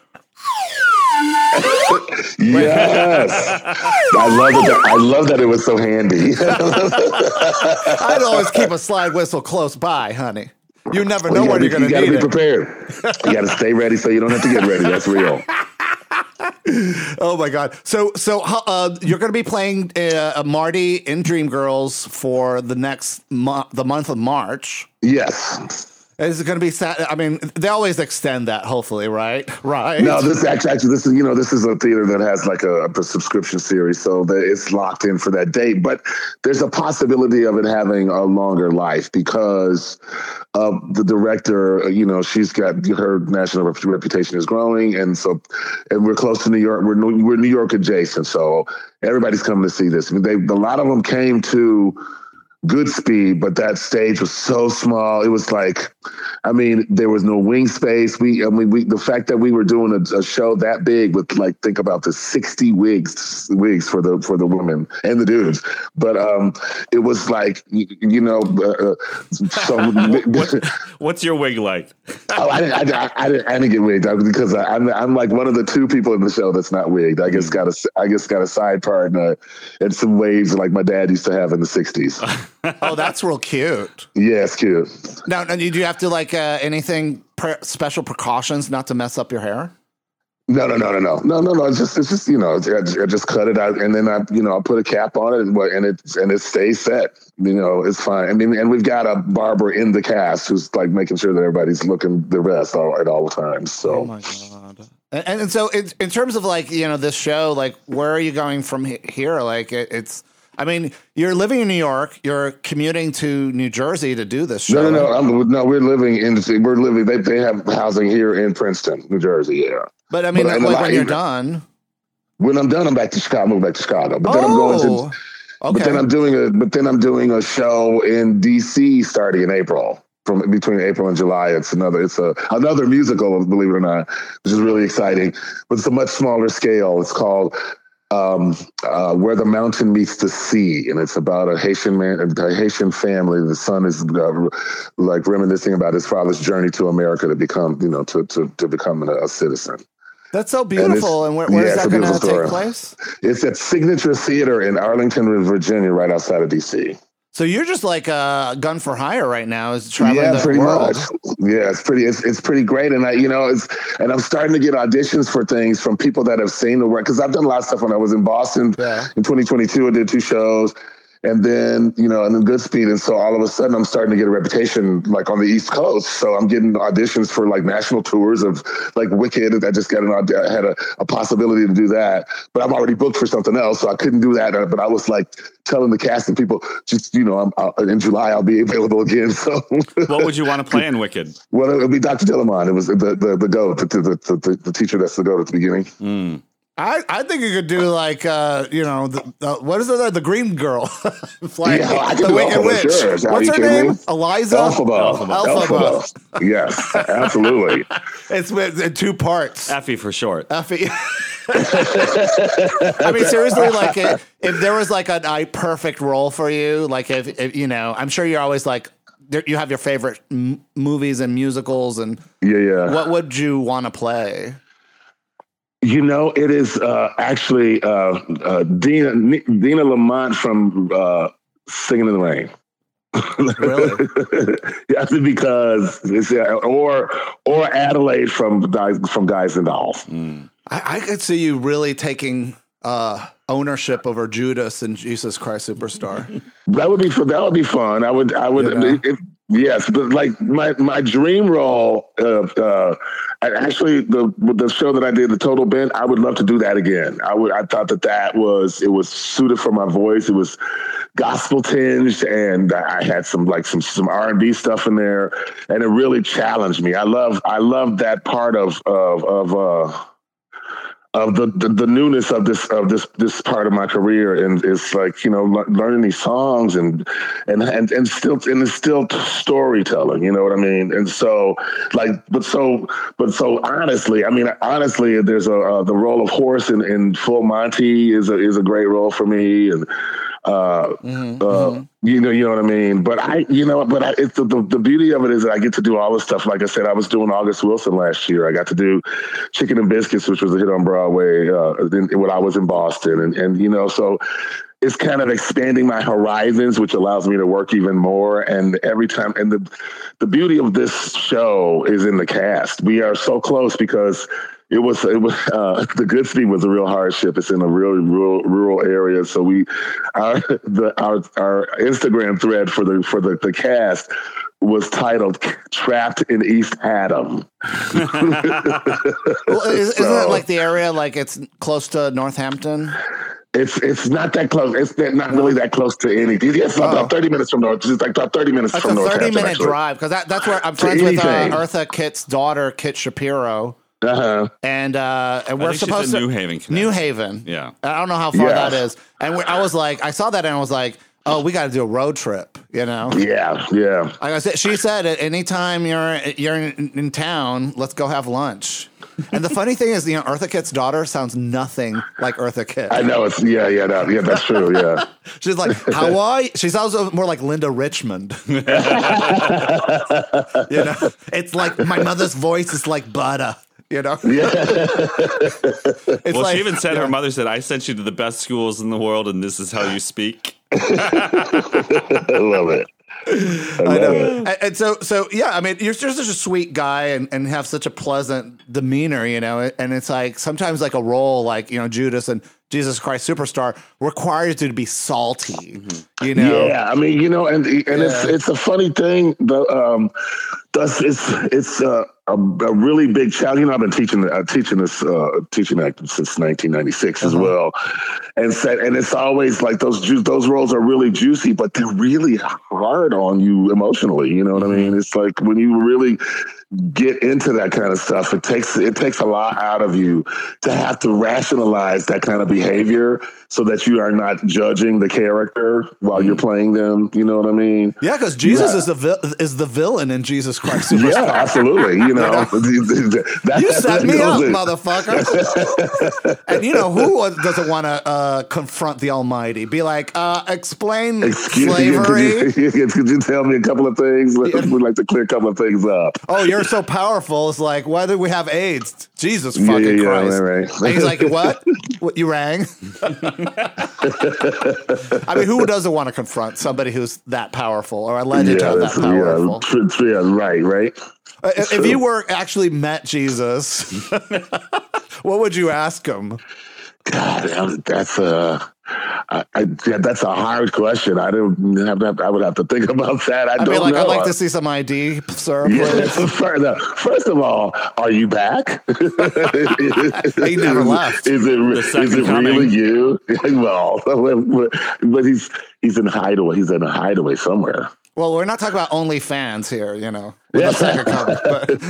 Yes, I love it. That, I love that it was so handy. I'd always keep a slide whistle close by, honey. You never know well, you when gotta, you're going to need need it. You got to be prepared. You got to stay ready so you don't have to get ready. That's real. Oh my God! So, so uh, you're going to be playing uh, Marty in Dreamgirls for the next mo- the month of March. Yes. Is it going to be sad? I mean, they always extend that, hopefully, right? Right. No, this actually, actually, this is, you know, this is a theater that has like a, a subscription series, so that it's locked in for that date. But there's a possibility of it having a longer life because uh, the director, you know, she's got her national reputation is growing, and so, and we're close to New York. We're we're New York adjacent, so everybody's coming to see this. I mean, they a lot of them came to Goodspeed, but that stage was so small. It was like, I mean, there was no wing space. We, I mean, we, the fact that we were doing a, a show that big with like, think about the sixty wigs, wigs for the, for the women and the dudes. But um, it was like, you, you know, uh, so what, what's your wig like? Oh, I didn't, I, I, didn't, I didn't get wigged because I, I'm, I'm like one of the two people in the show that's not wigged. I just got a, I just got a side part and, a, and some waves like my dad used to have in the sixties. Oh, that's real cute. Yeah, it's cute. Now, now do you have to like uh, anything pre- special precautions not to mess up your hair? No, no, no, no, no, no, no, no. It's just, it's just, you know, I, I just cut it out, and then I, you know, I put a cap on it, and and it and it stays set. You know, it's fine. I mean, and we've got a barber in the cast who's like making sure that everybody's looking their best all, at all times. So. Oh my God. And, and so, in, in terms of like, you know, this show, like, where are you going from here? Like, it, it's. I mean, you're living in New York. You're commuting to New Jersey to do this show. No, no, no. I'm, no, we're living in. We're living. They they have housing here in Princeton, New Jersey. Yeah. But I mean, but, like, when you're done. When I'm done, I'm back to Chicago. Move back to Chicago. But then oh, I'm going to. Okay. But then I'm doing a. But then I'm doing a show in D C starting in April. From between April and July, it's another. It's a another musical, believe it or not, which is really exciting. But it's a much smaller scale. It's called. Um, uh, Where the Mountain Meets the Sea, and it's about a Haitian man, a Haitian family. The son is uh, like reminiscing about his father's journey to America to become, you know, to to, to become a, a citizen. That's so beautiful. And, and where, where yeah, is that going to take place? It's at Signature Theater in Arlington, Virginia, right outside of D C. So you're just like a gun for hire right now, is traveling yeah, the pretty world. Much. Yeah, it's pretty. It's it's pretty great, and I, you know, it's and I'm starting to get auditions for things from people that have seen the work because I've done a lot of stuff when I was in Boston yeah. in twenty twenty-two. I did two shows, and then you know, and then Goodspeed, and so all of a sudden I'm starting to get a reputation like on the East Coast. So I'm getting auditions for like national tours of like Wicked. I just got an I had a, a possibility to do that, but I'm already booked for something else, so I couldn't do that. But I was like. Telling the casting people, just you know, I'm I'll, in July I'll be available again. So, what would you want to play in Wicked? Well, it'll be Doctor Dillamon. It was the the the goat, the the, the, the teacher that's the goat at the beginning. Mm. I, I think you could do like uh you know the, the, what is it the Green Girl, like yeah, I can the do Wicked Witch. Sure. What's her name? Me? Eliza. Elphaba. Elphaba. Elphaba. Yes, absolutely. It's in two parts. Effie for short. Effie. I mean, seriously, like if, if there was like a, a perfect role for you, like if, if you know, I'm sure you're always like you have your favorite m- movies and musicals, and yeah, yeah. What would you want to play? You know, it is uh, actually uh, uh, Dina Dina Lamont from uh, Singing in the Rain. Really? Yes, because it's uh, or or Adelaide from from Guys and Dolls. Mm. I, I could see you really taking uh, ownership over Judas and Jesus Christ Superstar. That would be that would be fun. I would I would you know? if, yes, but like my my dream role of uh, actually the the show that I did, the Total Bent. I would love to do that again. I would. I thought that that was it was suited for my voice. It was gospel tinged, and I had some like some some R and B stuff in there, and it really challenged me. I love I love that part of of of. Uh, Of the, the the newness of this of this this part of my career, and it's like you know le- learning these songs and and and and still and it's still storytelling, you know what I mean? And so like, but so but so honestly, I mean honestly, there's a uh, the role of Horace in, in Full Monty is a is a great role for me, and uh, mm-hmm, uh, mm-hmm. you know you know what I mean. But I you know but I, it's the, the the beauty of it is that I get to do all this stuff. Like I said, I was doing August Wilson last year. I got to do Chicken and Biscuits, which was a hit on Broadway uh, in, when I was in Boston, and and you know so it's kind of expanding my horizons, which allows me to work even more. And every time, and the the beauty of this show is in the cast. We are so close because. It was it was uh, the Goodspeed was a real hardship. It's in a real rural rural area, so we our the our our Instagram thread for the for the, the cast was titled "Trapped in East Haddam." Well, is, so, isn't it like the area like it's close to Northampton? It's it's not that close. It's not really that close to anything. It's oh. about thirty minutes from North. It's like about thirty minutes that's from North. It's a thirty minute actually. drive because that, that's where I'm friends with uh, Eartha Kitt's daughter, Kit Shapiro. Uh-huh. And uh, and we're supposed to New Haven. Connect. New Haven. Yeah. I don't know how far yeah. that is. And we, I was like, I saw that and I was like, oh, we got to do a road trip. You know? Yeah, yeah. Like I said, she said, anytime you're you're in, in town, let's go have lunch. And the funny thing is, you know, Eartha Kitt's daughter sounds nothing like Eartha Kitt. I know it's yeah, yeah, no, yeah. That's true. Yeah. She's like, how are you? She sounds more like Linda Richmond. You know, it's like my mother's voice is like butter. You know? Yeah. It's well, like, she even said yeah. her mother said, I sent you to the best schools in the world, and this is how you speak. I love it. I, I know. it. And, and so, so yeah, I mean, you're just such a sweet guy and, and have such a pleasant demeanor, you know, and it's like sometimes like a role like, you know, Judas and Jesus Christ Superstar requires you to be salty, mm-hmm. you know? Yeah, I mean, you know, and and yeah. it's it's a funny thing. The um, that's it's it's uh, a, a really big challenge. You know, I've been teaching uh, teaching this uh, teaching act since nineteen ninety-six uh-huh. as well, and said, and it's always like those ju- those roles are really juicy, but they're really hard on you emotionally. You know what mm-hmm. I mean? It's like when you really get into that kind of stuff, it takes it takes a lot out of you to have to rationalize that kind of behavior so that you are not judging the character while you're playing them. You know what I mean? Yeah, because Jesus yeah. is the vi- is the villain in Jesus Christ Superstar. Yeah, absolutely. You know, that, you set me up, in. motherfucker. And you know who doesn't want to uh, confront the Almighty? Be like, uh, explain Excuse slavery. Me, could, you, could you tell me a couple of things? Yeah. We'd like to clear a couple of things up. Oh, you're so powerful. It's like, why do we have AIDS? Jesus fucking yeah, yeah, Christ. Yeah, right, right. And he's like, what? What, you rang? I mean, who doesn't want to confront somebody who's that powerful or alleged yeah, to that powerful? Yeah, yeah, right, right. Uh, if true. you were actually met Jesus, what would you ask him? God, that's a I, I, yeah, that's a hard question. I don't have to, I would have to think about that. I, I don't mean, like, know. I'd like to see some I D, sir. Yeah, first of all, are you back? He never left. Is it, is it really you? Well, but he's he's in hideaway. He's in a hideaway somewhere. Well, we're not talking about OnlyFans here, you know. Yeah. Comment,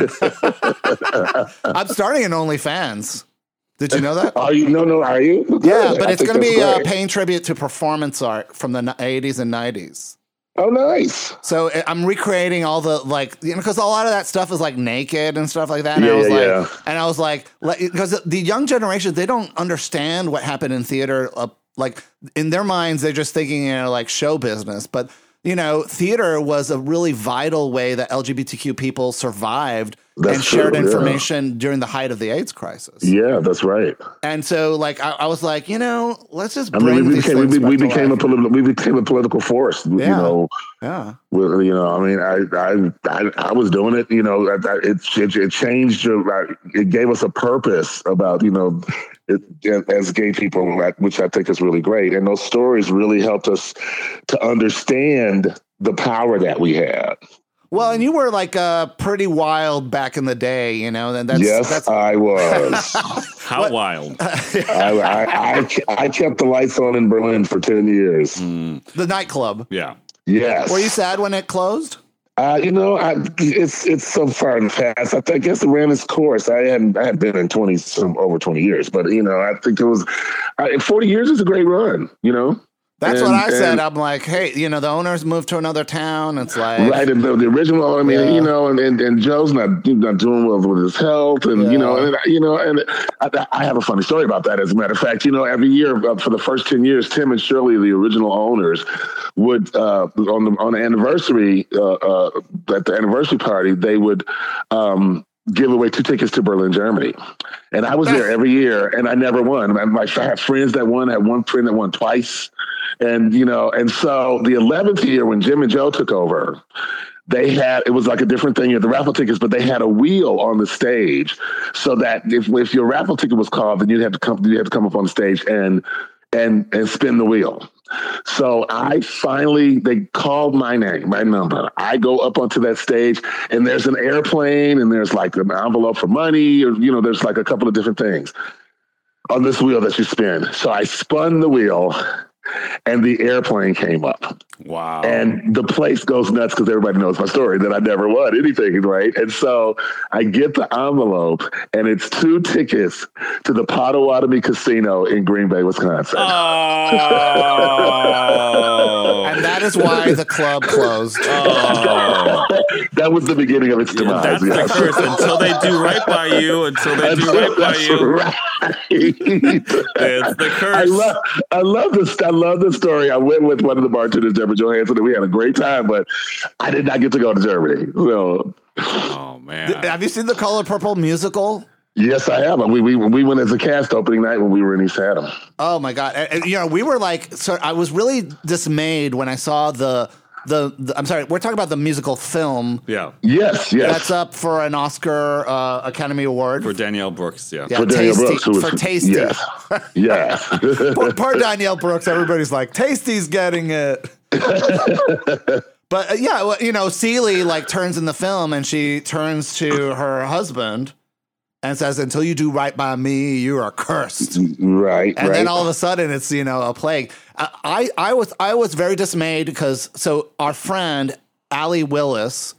but I'm starting an OnlyFans. Did you know that? Are you? No, no. Are you? Yeah, but I it's going to be uh, paying tribute to performance art from the eighties and nineties. Oh, nice. So I'm recreating all the, like, you know, because a lot of that stuff is like naked and stuff like that. And yeah, I was yeah, like, yeah. and I was like, because the young generation, they don't understand what happened in theater. Uh, like in their minds, they're just thinking, you know, like show business. But, you know, theater was a really vital way that L G B T Q people survived that's and shared true, information yeah. during the height of the AIDS crisis. Yeah, that's right. And so, like, I, I was like, you know, let's just bring I mean, we these became, things we, we became back a political we became a political force. Yeah. You know, yeah. With, you know, I mean, I I I, I was doing it. You know, it it, it changed. It gave us a purpose about you know. It, as gay people, which I think is really great. And those stories really helped us to understand the power that we had. Well, and you were like uh, pretty wild back in the day, you know. And that's, yes, that's... I was. How what? wild? I, I, I, I kept the lights on in Berlin for ten years. Mm. The nightclub. Yeah. Yes. Were you sad when it closed? Uh, you know, I, it's it's so far in the past. I, think, I guess it ran its course. I hadn't I had been in twenty some over twenty years, but you know, I think it was uh, forty years is a great run. You know. That's and, what I said. and, I'm like, hey, you know, the owners moved to another town. It's like right, and the, the original. I mean, yeah. you know, and, and and Joe's not not doing well with his health, and yeah. you know, and you know, and I, I have a funny story about that. As a matter of fact, you know, every year uh, for the first ten years, Tim and Shirley, the original owners, would uh, on the on the anniversary uh, uh, at the anniversary party, they would. Um, give away two tickets to Berlin, Germany. And I was there every year and I never won. I, my, I had friends that won, I had one friend that won twice. And, you know, and so the eleventh year when Jim and Joe took over, they had, it was like a different thing. You had the raffle tickets, but they had a wheel on the stage so that if, if your raffle ticket was called, then you'd have to come, you had to come up on stage and, and, and spin the wheel. So I finally, they called my name, my number. I go up onto that stage and there's an airplane and there's like an envelope for money or, you know, there's like a couple of different things on this wheel that you spin. So I spun the wheel and the airplane came up. Wow. And the place goes nuts because everybody knows my story that I never won anything, right? And so I get the envelope and it's two tickets to the Potawatomi Casino in Green Bay, Wisconsin. Oh. And that is why the club closed. Oh. That was the beginning of its demise. That's yes. the curse. Until they do right by you, until they do right by you. Right. It's the curse. I love, I love this. I love the story. I went with one of the bartenders, Deborah Johansson, and we had a great time, but I did not get to go to Germany. So, oh man, have you seen the Color Purple musical? Yes, I have. We we we went as a cast opening night when we were in East Haddam. Oh my God! And, and, you know, we were like, so I was really dismayed when I saw the the, the I'm sorry, we're talking about the musical film. Yeah. Yes, yes. That's up for an Oscar uh, Academy Award. For Danielle Brooks, yeah. Yeah, For Danielle tasty, Brooks, who was- for Tasty. Yes. Yes. poor, poor Danielle Brooks. Everybody's like, Tasty's getting it. But uh, yeah, well, you know, Celie like turns in the film and she turns to her husband and says, "Until you do right by me, you are cursed." Right. And right. then all of a sudden, it's you know a plague. I I, I was I was very dismayed because so our friend Allie Willis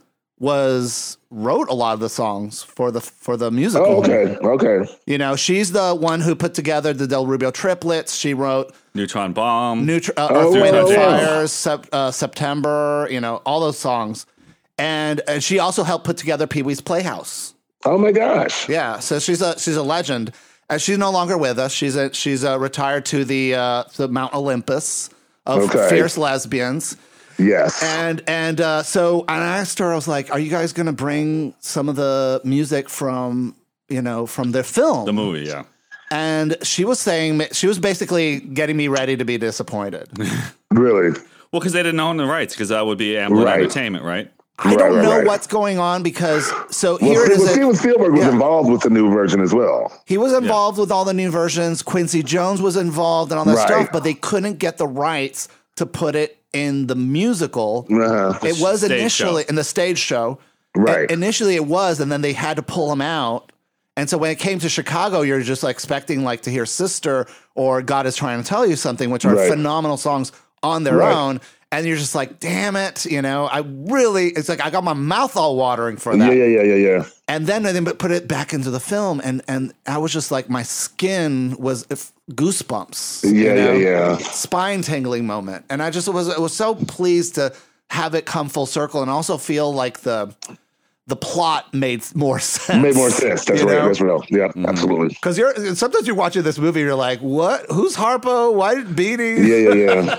was wrote a lot of the songs for the for the musical. Oh, okay. Okay. You know, she's the one who put together the Del Rubio triplets. She wrote Neutron Bomb. Neutr- uh, Oh, Earth, Wind, and wow, wow. Fires, Sep- uh, September, you know, all those songs. And, and she also helped put together Pee Wee's Playhouse. Oh my gosh. Yeah, so she's a she's a legend. And she's no longer with us. She's a, she's uh retired to the uh, the Mount Olympus of Okay. fierce lesbians. Yes. And and uh, so I asked her, I was like, "Are you guys going to bring some of the music from you know from their film?" The movie, yeah. And she was saying she was basically getting me ready to be disappointed. Really. Well, because they didn't own the rights, because that would be Amblin Right. Entertainment, right? I don't Right, right, know right. what's going on because so Well, here it is. well, that- Steven Spielberg was yeah. involved with the new version as well. He was involved with all the new versions. Quincy Jones was involved and all that Right. stuff, but they couldn't get the rights to put it in the musical. Uh-huh. It was stage initially show. in the stage show. Right. I- initially it was, and then they had to pull him out. And so when it came to Chicago, you're just like expecting like to hear Sister or God Is Trying to Tell You Something, which are Right. phenomenal songs on their Right. own. And you're just like, damn it, you know, I really, it's like I got my mouth all watering for Yeah, that. yeah, yeah, yeah, yeah. And then they put it back into the film, and and I was just like, my skin was if- goosebumps. you Yeah, know? yeah, yeah. Spine tingling moment, and I just was I was so pleased to have it come full circle, and also feel like the the plot made more sense. Made more sense. That's you right. know? That's real. Yeah, absolutely. Because you're sometimes you're watching this movie, you're like, what? Who's Harpo? Why did Beanie? Yeah,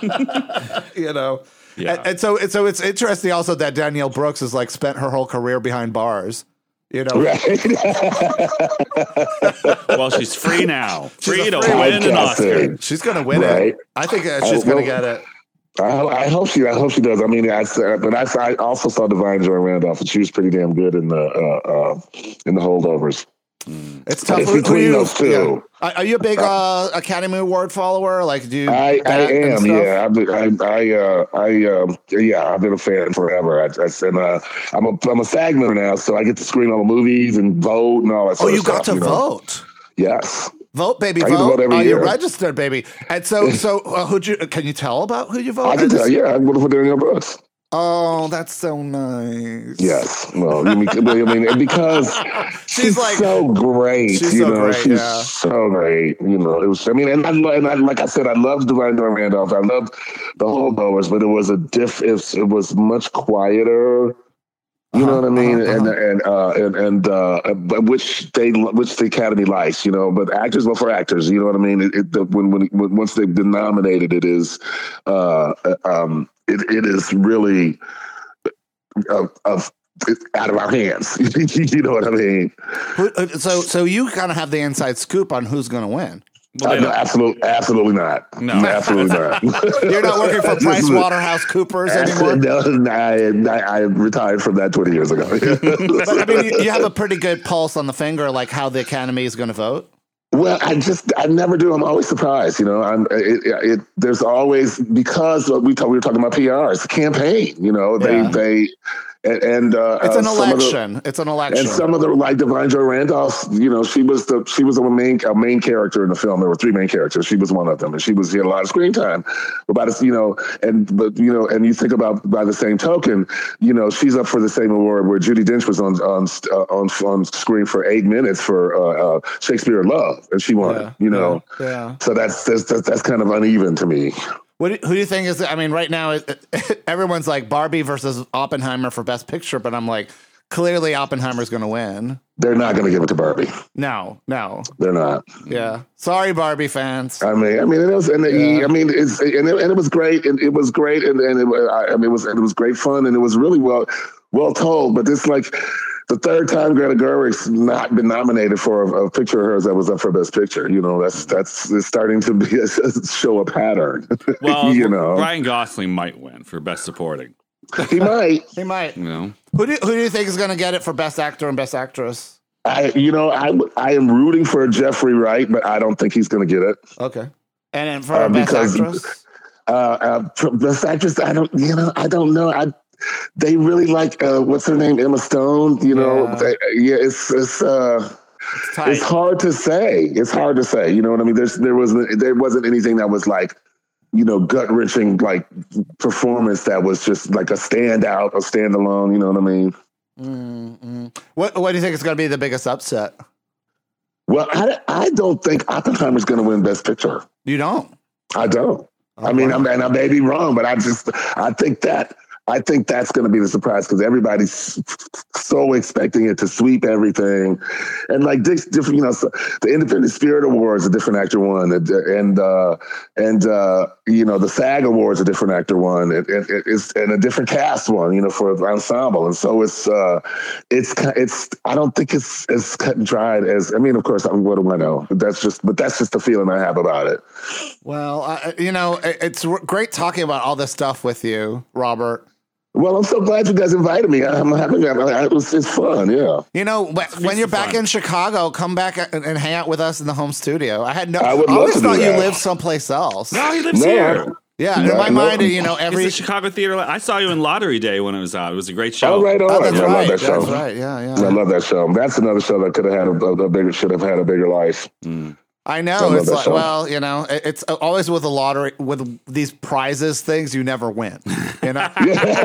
yeah, yeah. You know. Yeah. And, and so, and so it's interesting also that Danielle Brooks has like spent her whole career behind bars. You know, Right. Well, she's free now. Free a to free win an Oscar. Podcasting. she's gonna win Right. it. I think uh, she's I- gonna well- get it. I, I hope she. I hope she does. I mean, I, but I, I also saw Divine Joy Randolph, and she was pretty damn good in the uh, uh, in the Holdovers. It's tough. It's Who- who between you- those two. yeah. Are, are you a big uh, Academy Award follower? Like, do you? I, I bet and am. stuff? Yeah, I've been, I I uh, I um, yeah, I've been a fan forever. I, I and uh, I'm a I'm a SAG member now, so I get to screen all the movies and vote and all that. Oh, Sort of you got stuff, to you know? vote. Yes. Vote, baby, I get to vote. vote every Oh, you're year. registered, baby. And so, so uh, who'd you? Can you tell about who you vote? I can tell. Yeah, I voted for Danielle Brooks. Oh, that's so nice. Yes. Well, you mean, I mean, and because she's, She's like- so great. she's you so know, great, she's yeah. so great. You know, it was. I mean, and I, lo- and I like I said, I loved Divine Joy Randolph. I loved the Holdovers, but it was a diff. It, it was much quieter. You know Uh-huh, what I mean? uh-huh, And uh-huh. and uh, and and uh, but which they which the Academy likes, you know. But actors, well, for actors, you know what I mean. It, it the, when, when when once they've been nominated, it is uh, um, it it is really of, of out of our hands. You know what I mean? Who- uh, So, so you kind of have the inside scoop on who's going to win. Well, Uh, they no, don't- absolutely, absolutely not. No. absolutely not. You're not working for Price Waterhouse Coopers anymore. No, I, I, I retired from that twenty years ago. But I mean, you, you have a pretty good pulse on the finger, like how the Academy is going to vote. Well, I just I never do. I'm always surprised. You know, I'm it, it, there's always because we talk, we were talking about P R. It's a campaign. You know, they Yeah. they and, and uh, It's an uh, some of the- election. It's an election. And some of the like Divine Joy Randolph, you know, she was the she was a main a main character in the film. There were three main characters. She was one of them, and she was she had a lot of screen time. About it, you know, and but you know, and you think about by the same token, you know, she's up for the same award where Judi Dench was on on uh, on on screen for eight minutes for uh, uh, Shakespeare in Love, and she won. Yeah, you know, yeah, yeah. so that's that's that's, that's kind of uneven to me. What do, who do you think is? I mean, right now, it, it, everyone's like Barbie versus Oppenheimer for Best Picture, but I'm like, clearly Oppenheimer's going to win. They're not going to give it to Barbie. No, no, They're not. yeah. Sorry, Barbie fans. I mean, I mean, it was, and Yeah. I mean, it's, and it, and it was great, and it was great, and and it, I I mean, it was, it was great fun, and it was really well, well told. But this, like, the third time Greta Gerwig's not been nominated for a, a picture of hers that was up for Best Picture. You know, that's that's it's starting to be a, show a pattern. Well, you know, Ryan Gosling might win for Best Supporting. He might. He might. You know. Who do you, who do you think is going to get it for Best Actor and Best Actress? I, you know, I, I am rooting for Jeffrey Wright, but I don't think he's going to get it. Okay. And then for Uh, Best because- Actress? Uh, uh, for Best Actress, I don't, you know, I don't know. I, they really like, uh, what's her name? Emma Stone, you know? Yeah. They, yeah, it's, it's, uh, It's tight. it's hard to say. It's hard to say. You know what I mean? There's, there wasn't, there wasn't anything that was like, you know, gut wrenching, like performance that was just like a standout, a standalone, you know what I mean? Mm-hmm. What What do you think is going to be the biggest upset? Well, I, I don't think Oppenheimer's going to win Best Picture. You don't. I don't. Oh, I mean, wow. I'm, and I may be wrong, but I just, I think that, I think that's going to be the surprise because everybody's so expecting it to sweep everything, and like this different, you know, so the Independent Spirit Awards, a different actor won, and and uh, and uh, you know the SAG Awards, a different actor won, and, and, it's and a different cast won, you know, for the ensemble, and so it's uh, it's it's I don't think it's as cut and dried as I mean, of course, I mean, what do I know? But that's just, but that's just the feeling I have about it. Well, uh, you know, it- it's r- great talking about all this stuff with you, Robert. Well, I'm so glad you guys invited me. I'm happy. I, it was, it's fun. Yeah. You know, wh- when you're back fun. in Chicago, come back and, and hang out with us in the home studio. I had no. I would love always to do thought you that. lived someplace else. No, he lives No. here. Yeah, in No, my no. mind, you know, every. It's the Chicago Theater. I saw you in Lottery Day when it was out. It was a great show. Oh, right on. Oh, that's I right. love that show. That's right. Yeah, I yeah. love that show. That's another show that could have had a, a, a bigger, should have had a bigger life. Mm. I I know. love It's that like, show. well, you know, it- it's always with the lottery, with these prizes things, you never win. You know.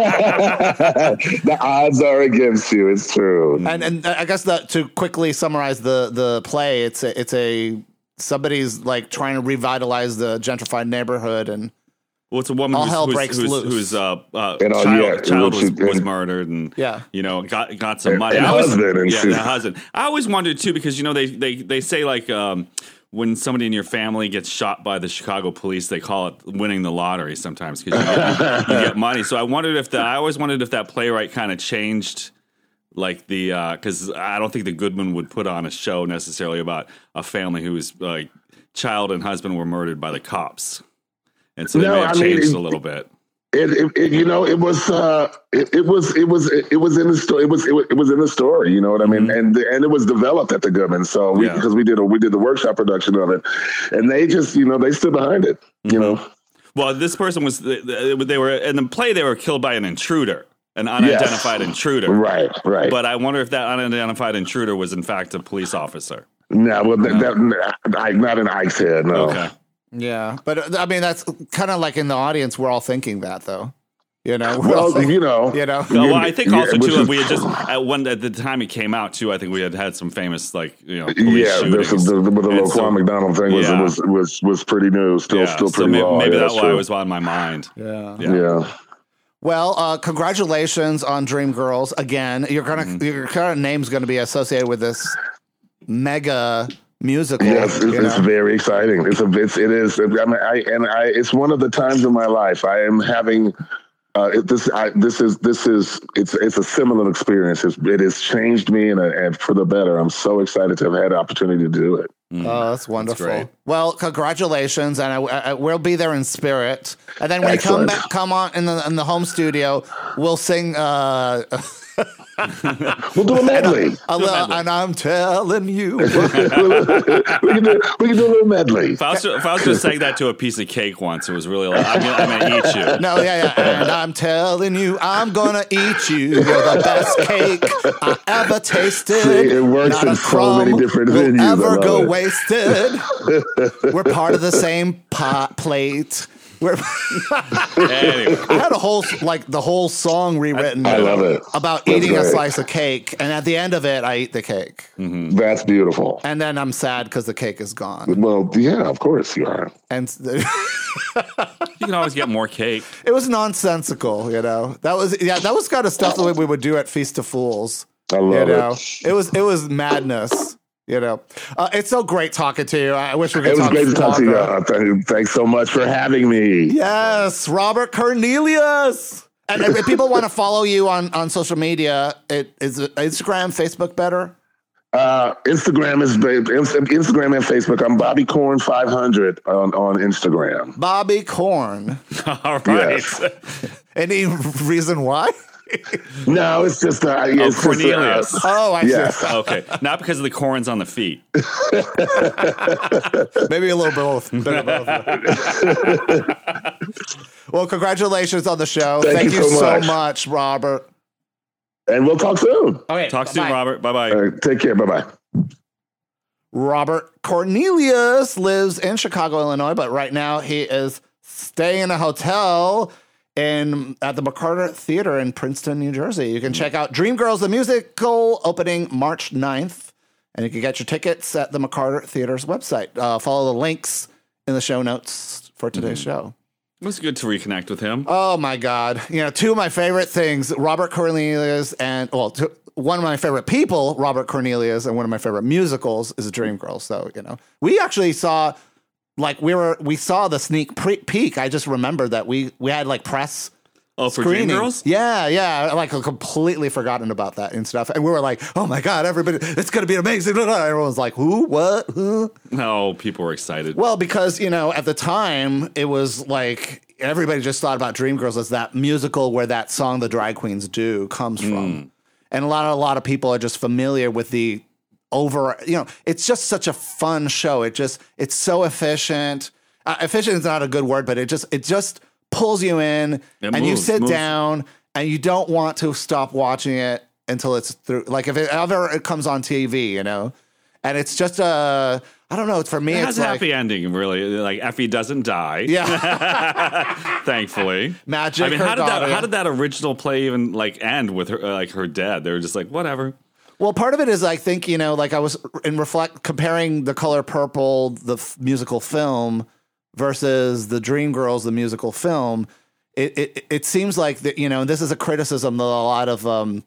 The odds are against you. It's true. And and I guess that to quickly summarize the the play, it's a, it's a somebody's like trying to revitalize the gentrified neighborhood, and Well, it's a woman All who's, hell who's, breaks who's, loose. who's uh, uh, And all- child, yeah, child was, and- was murdered, and Yeah. you know got got some And- money. and I always, husband and yeah, she- the husband. I always wondered too because you know they they they say like um, when somebody in your family gets shot by the Chicago police, they call it winning the lottery sometimes because you, get- you get money. So I wondered if that. I always wondered if that playwright kind of changed. Like the, because I don't think the Goodman would put on a show necessarily about a family whose like child and husband were murdered by the cops, and so they No, may have I mean, changed it- a little bit. It, it, it, you know, it was, uh, it, it was, it was, it was in the story. It was, it was, it was in the story. You know what I mean? And and it was developed at the Goodman. So we, Yeah. because we did a, we did the workshop production of it, and they just, you know, they stood behind it. You know. Well, this person was they they were in the play. They were killed by an intruder, an unidentified Yes. intruder. Right. Right. But I wonder if that unidentified intruder was in fact a police officer. no, well, that, that, I, not in Ike's head. No. Okay. yeah. But uh, I mean, that's kind of like in the audience, we're all thinking that, though. You know, we're all Well, thinking- you know, you know. Well, I think Yeah, also which too is- we had just at one at the time it came out too. I think we had had some famous like you know police Yeah, there's shootings. some, the, the, the And Laquan so- McDonald thing was, Yeah. was was was pretty new. Still, yeah, still so pretty maybe, raw. maybe yeah, that's why true. it was on my mind. Yeah. Yeah. Yeah. Well, uh, congratulations on Dreamgirls again. You're gonna Mm-hmm. your current name's gonna be associated with this mega musical. Yes, it's, you it's know? very exciting. It's a, it's, it is. I mean, I and I. It's one of the times in my life I am having. Uh, it, this, I, this is, this is. It's, it's a similar experience. It's, it has changed me, and, and for the better. I'm so excited to have had the opportunity to do it. Oh, that's wonderful. great. Well, congratulations, and I, I, we'll be there in spirit. And then when you come Excellent. back, come on in the in the home studio, we'll sing uh, We'll do a medley. a little, and I'm telling you. we can do, we can do a little medley. Fausto, Fausto sang that to a piece of cake once. It was really like I'm gonna, I'm gonna eat you. No, yeah, yeah. And I'm telling you, I'm gonna eat you. You're the best cake I ever tasted. See, it works Not in a so many crumb different will venues. I ever love go it. wasted. We're part of the same pot plate. We're Anyway, I had a whole like the whole song rewritten. I love it. About That's eating a great. slice of cake, and at the end of it, I eat the cake, That's beautiful. and then I'm sad because the cake is gone. Well, yeah, of course you are. And you can always get more cake. it was nonsensical, you know. That was yeah, that was kind of stuff that we would do at Feast of Fools. I love You know, it. it was it was madness. You know, uh, it's so great talking to you. I wish we could It was talk great to talk to you. longer. Uh, th- Thanks so much for having me. Yes, Robert Cornelius. And if people want to follow you on, on social media, it is it Instagram, Facebook better. Uh, Instagram is Instagram and Facebook. I'm Bobby Corn five hundred on, on Instagram. Bobby Corn. All right. Yes. Any reason why? No, it's just uh, oh, it's Cornelius. Just, uh, Oh, I yeah. see. Okay, not because of the corns on the feet. Maybe a little both. Bit of both. Well, congratulations on the show. Thank Thank, you you so so much. much, Robert. And we'll talk soon. Okay, Talk soon, bye-bye. Robert. Bye bye. All right, take care. Bye bye. Robert Cornelius lives in Chicago, Illinois, but right now he is staying in a hotel in at the McCarter Theater in Princeton, New Jersey. You can check out Dreamgirls the Musical opening March ninth, and you can get your tickets at the McCarter Theater's website. Uh, follow the links in the show notes for today's Mm-hmm. show. It was good to reconnect with him. Oh my God. You know, two of my favorite things, Robert Cornelius and, well, two, one of my favorite people, Robert Cornelius, and one of my favorite musicals is Dreamgirls. So, you know, we actually saw, like, we were, we saw the sneak pre- peek. I just remembered that we, we had like press Oh, for screening. Dreamgirls? Yeah, yeah. Like, completely forgotten about that and stuff. And we were like, oh my God, everybody, it's going to be amazing. Everyone was like, who, what, who? No, people were excited. Well, because, you know, at the time, it was like everybody just thought about Dreamgirls as that musical where that song The Drag Queens Do comes from. And a lot of a lot of people are just familiar with the over, you know, it's just such a fun show. It just, it's so efficient. Uh, efficient is not a good word, but it just, it just pulls you in It and moves, you sit moves. down and you don't want to stop watching it until it's through. Like if it ever it comes on T V, you know, and it's just a, I don't know. For me, It it's has a like, happy ending, really. Like Effie doesn't die, yeah. thankfully. Magic. I mean, her how did that daughter. how did that original play even like end with her uh, like her dad? They were just like, whatever. Well, part of it is I think, you know, like I was in reflect comparing The Color Purple, the f- musical film, versus the Dreamgirls, the musical film. It it, it seems like that, you know, and this is a criticism that a lot of um,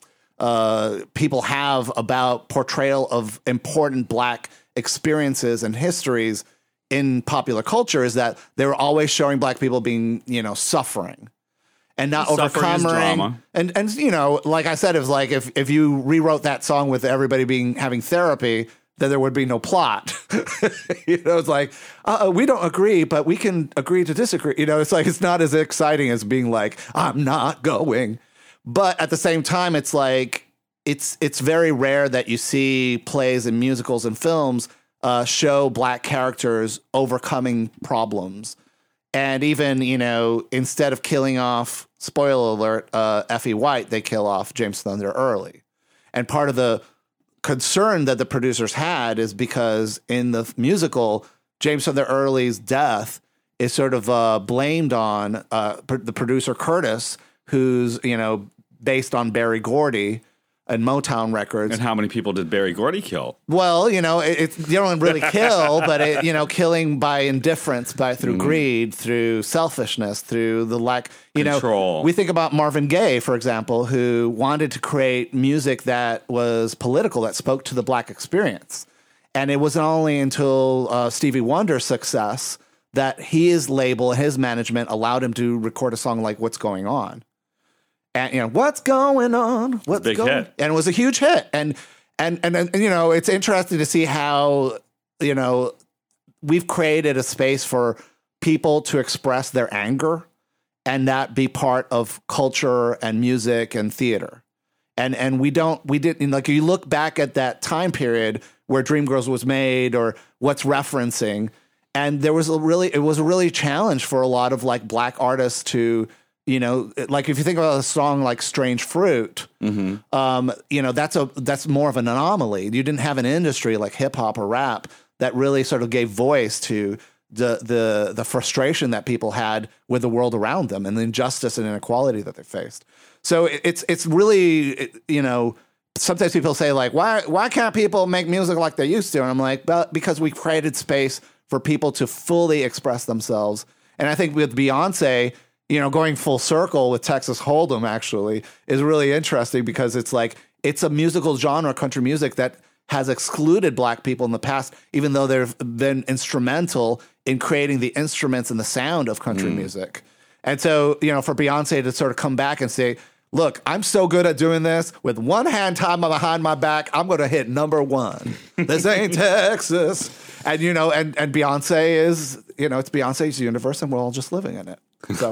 uh, people have about portrayal of important Black experiences and histories in popular culture is that they were always showing Black people being, you know, suffering. And not Suffering is overcoming, drama. and and you know, like I said, it was like if if you rewrote that song with everybody being having therapy, then there would be no plot. You know, it's like uh, we don't agree, but we can agree to disagree. You know, it's like it's not as exciting as being like I'm not going, but at the same time, it's like it's it's very rare that you see plays and musicals and films uh, show Black characters overcoming problems. And even, you know, instead of killing off, spoiler alert, uh, Effie White, they kill off James Thunder early. And part of the concern that the producers had is because in the musical, James Thunder Early's death is sort of uh, blamed on uh, pr- the producer Curtis, who's, you know, based on Berry Gordy and Motown Records. And how many people did Berry Gordy kill? Well, you know, it, it's you don't really kill, but it, you know, killing by indifference, by through Mm-hmm. greed, through selfishness, through the lack. You Control. know, we think about Marvin Gaye, for example, who wanted to create music that was political, that spoke to the Black experience, and it wasn't only until uh, Stevie Wonder's success that his label, his management allowed him to record a song like "What's Going On." And, you know, what's going on? What's big going hit. And it was a huge hit. And, and, and, and, you know, it's interesting to see how, you know, we've created a space for people to express their anger and that be part of culture and music and theater. And, and we don't, we didn't, like, you look back at that time period where Dreamgirls was made or what's referencing, and there was a really, it was a really challenge for a lot of like Black artists to, you know, like if you think about a song like "Strange Fruit," Mm-hmm. um, you know, that's a that's more of an anomaly. You didn't have an industry like hip hop or rap that really sort of gave voice to the the the frustration that people had with the world around them and the injustice and inequality that they faced. So it, it's it's really it, you know, sometimes people say like, why why can't people make music like they used to? And I'm like, well, because we created space for people to fully express themselves. And I think with Beyonce, you know, going full circle with Texas Hold'em actually is really interesting because it's like, it's a musical genre, country music, that has excluded Black people in the past, even though they've been instrumental in creating the instruments and the sound of country mm. music. And so, you know, for Beyonce to sort of come back and say, look, I'm so good at doing this with one hand tied behind my back, I'm going to hit number one. This ain't Texas. And, you know, and, and Beyonce is, you know, it's Beyonce's universe and we're all just living in it. So...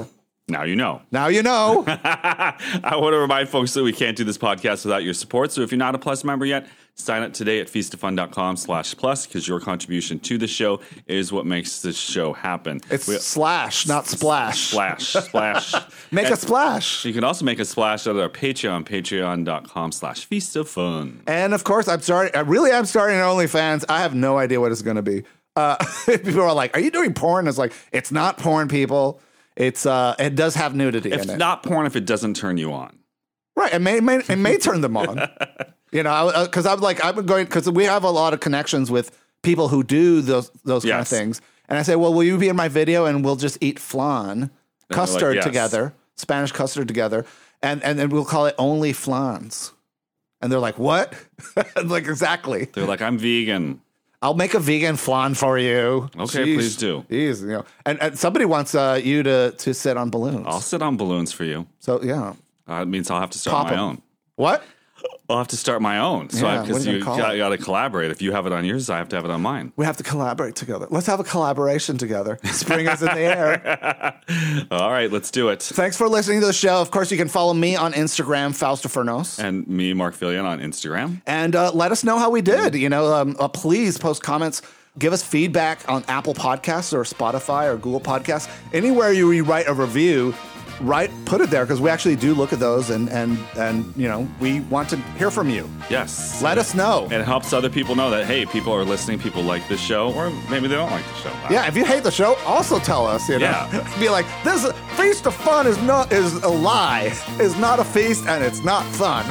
Now you know. Now you know. I want to remind folks that we can't do this podcast without your support. So if you're not a Plus member yet, sign up today at feastofun.com slash plus because your contribution to the show is what makes this show happen. It's we, slash, not splash. Splash, splash. Make and a splash. You can also make a splash at our Patreon, patreon.com slash feastofun. And of course, I'm starting, I really am starting an OnlyFans. I have no idea what it's going to be. Uh, people are like, are you doing porn? It's like, it's not porn, people. It's uh, It does have nudity It's in it. It's not porn if it doesn't turn you on. Right. It may, it may, it may turn them on. You know, because I'm like, I'm going, because we have a lot of connections with people who do those those yes. kind of things. And I say, well, will you be in my video and we'll just eat flan, custard like, yes. together, Spanish custard together, and, and then we'll call it only flans. And they're like, what? Like, exactly. They're like, I'm vegan. I'll make a vegan flan for you. Okay, Jeez. please do. Jeez, you know. And, and somebody wants uh, you to, to sit on balloons. I'll sit on balloons for you. So, yeah. Uh, it means I'll have to start Pop my 'em. own. What? I'll have to start my own. So Yeah, because what are you you gonna got, call it? got to collaborate. If you have it on yours, I have to have it on mine. We have to collaborate together. Let's have a collaboration together. Spring is in the air. All right, let's do it. Thanks for listening to the show. Of course, you can follow me on Instagram, Fausto Fernos. And me, Mark Fillion, on Instagram. And uh, let us know how we did. You know, um, uh, please post comments. Give us feedback on Apple Podcasts or Spotify or Google Podcasts. Anywhere you write a review, write, put it there because we actually do look at those and, and, and, you know, we want to hear from you. Yes. Let us know. And it helps other people know that, hey, people are listening, people like this show, or maybe they don't like the show. Yeah, if you hate the show, also tell us. You know, Yeah. Be like, this Feast of Fun is not is a lie. It's not a feast, and it's not fun.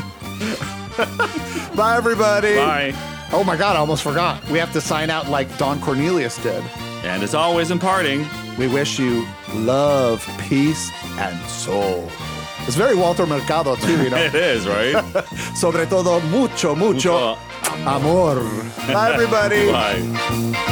Bye, everybody. Bye. Oh my God, I almost forgot. We have to sign out like Don Cornelius did. And as always in parting, We wish you love, peace, and soul. It's very Walter Mercado too, you know. it is, right? Sobre todo, mucho, mucho Mucho amor. Bye, everybody. Bye.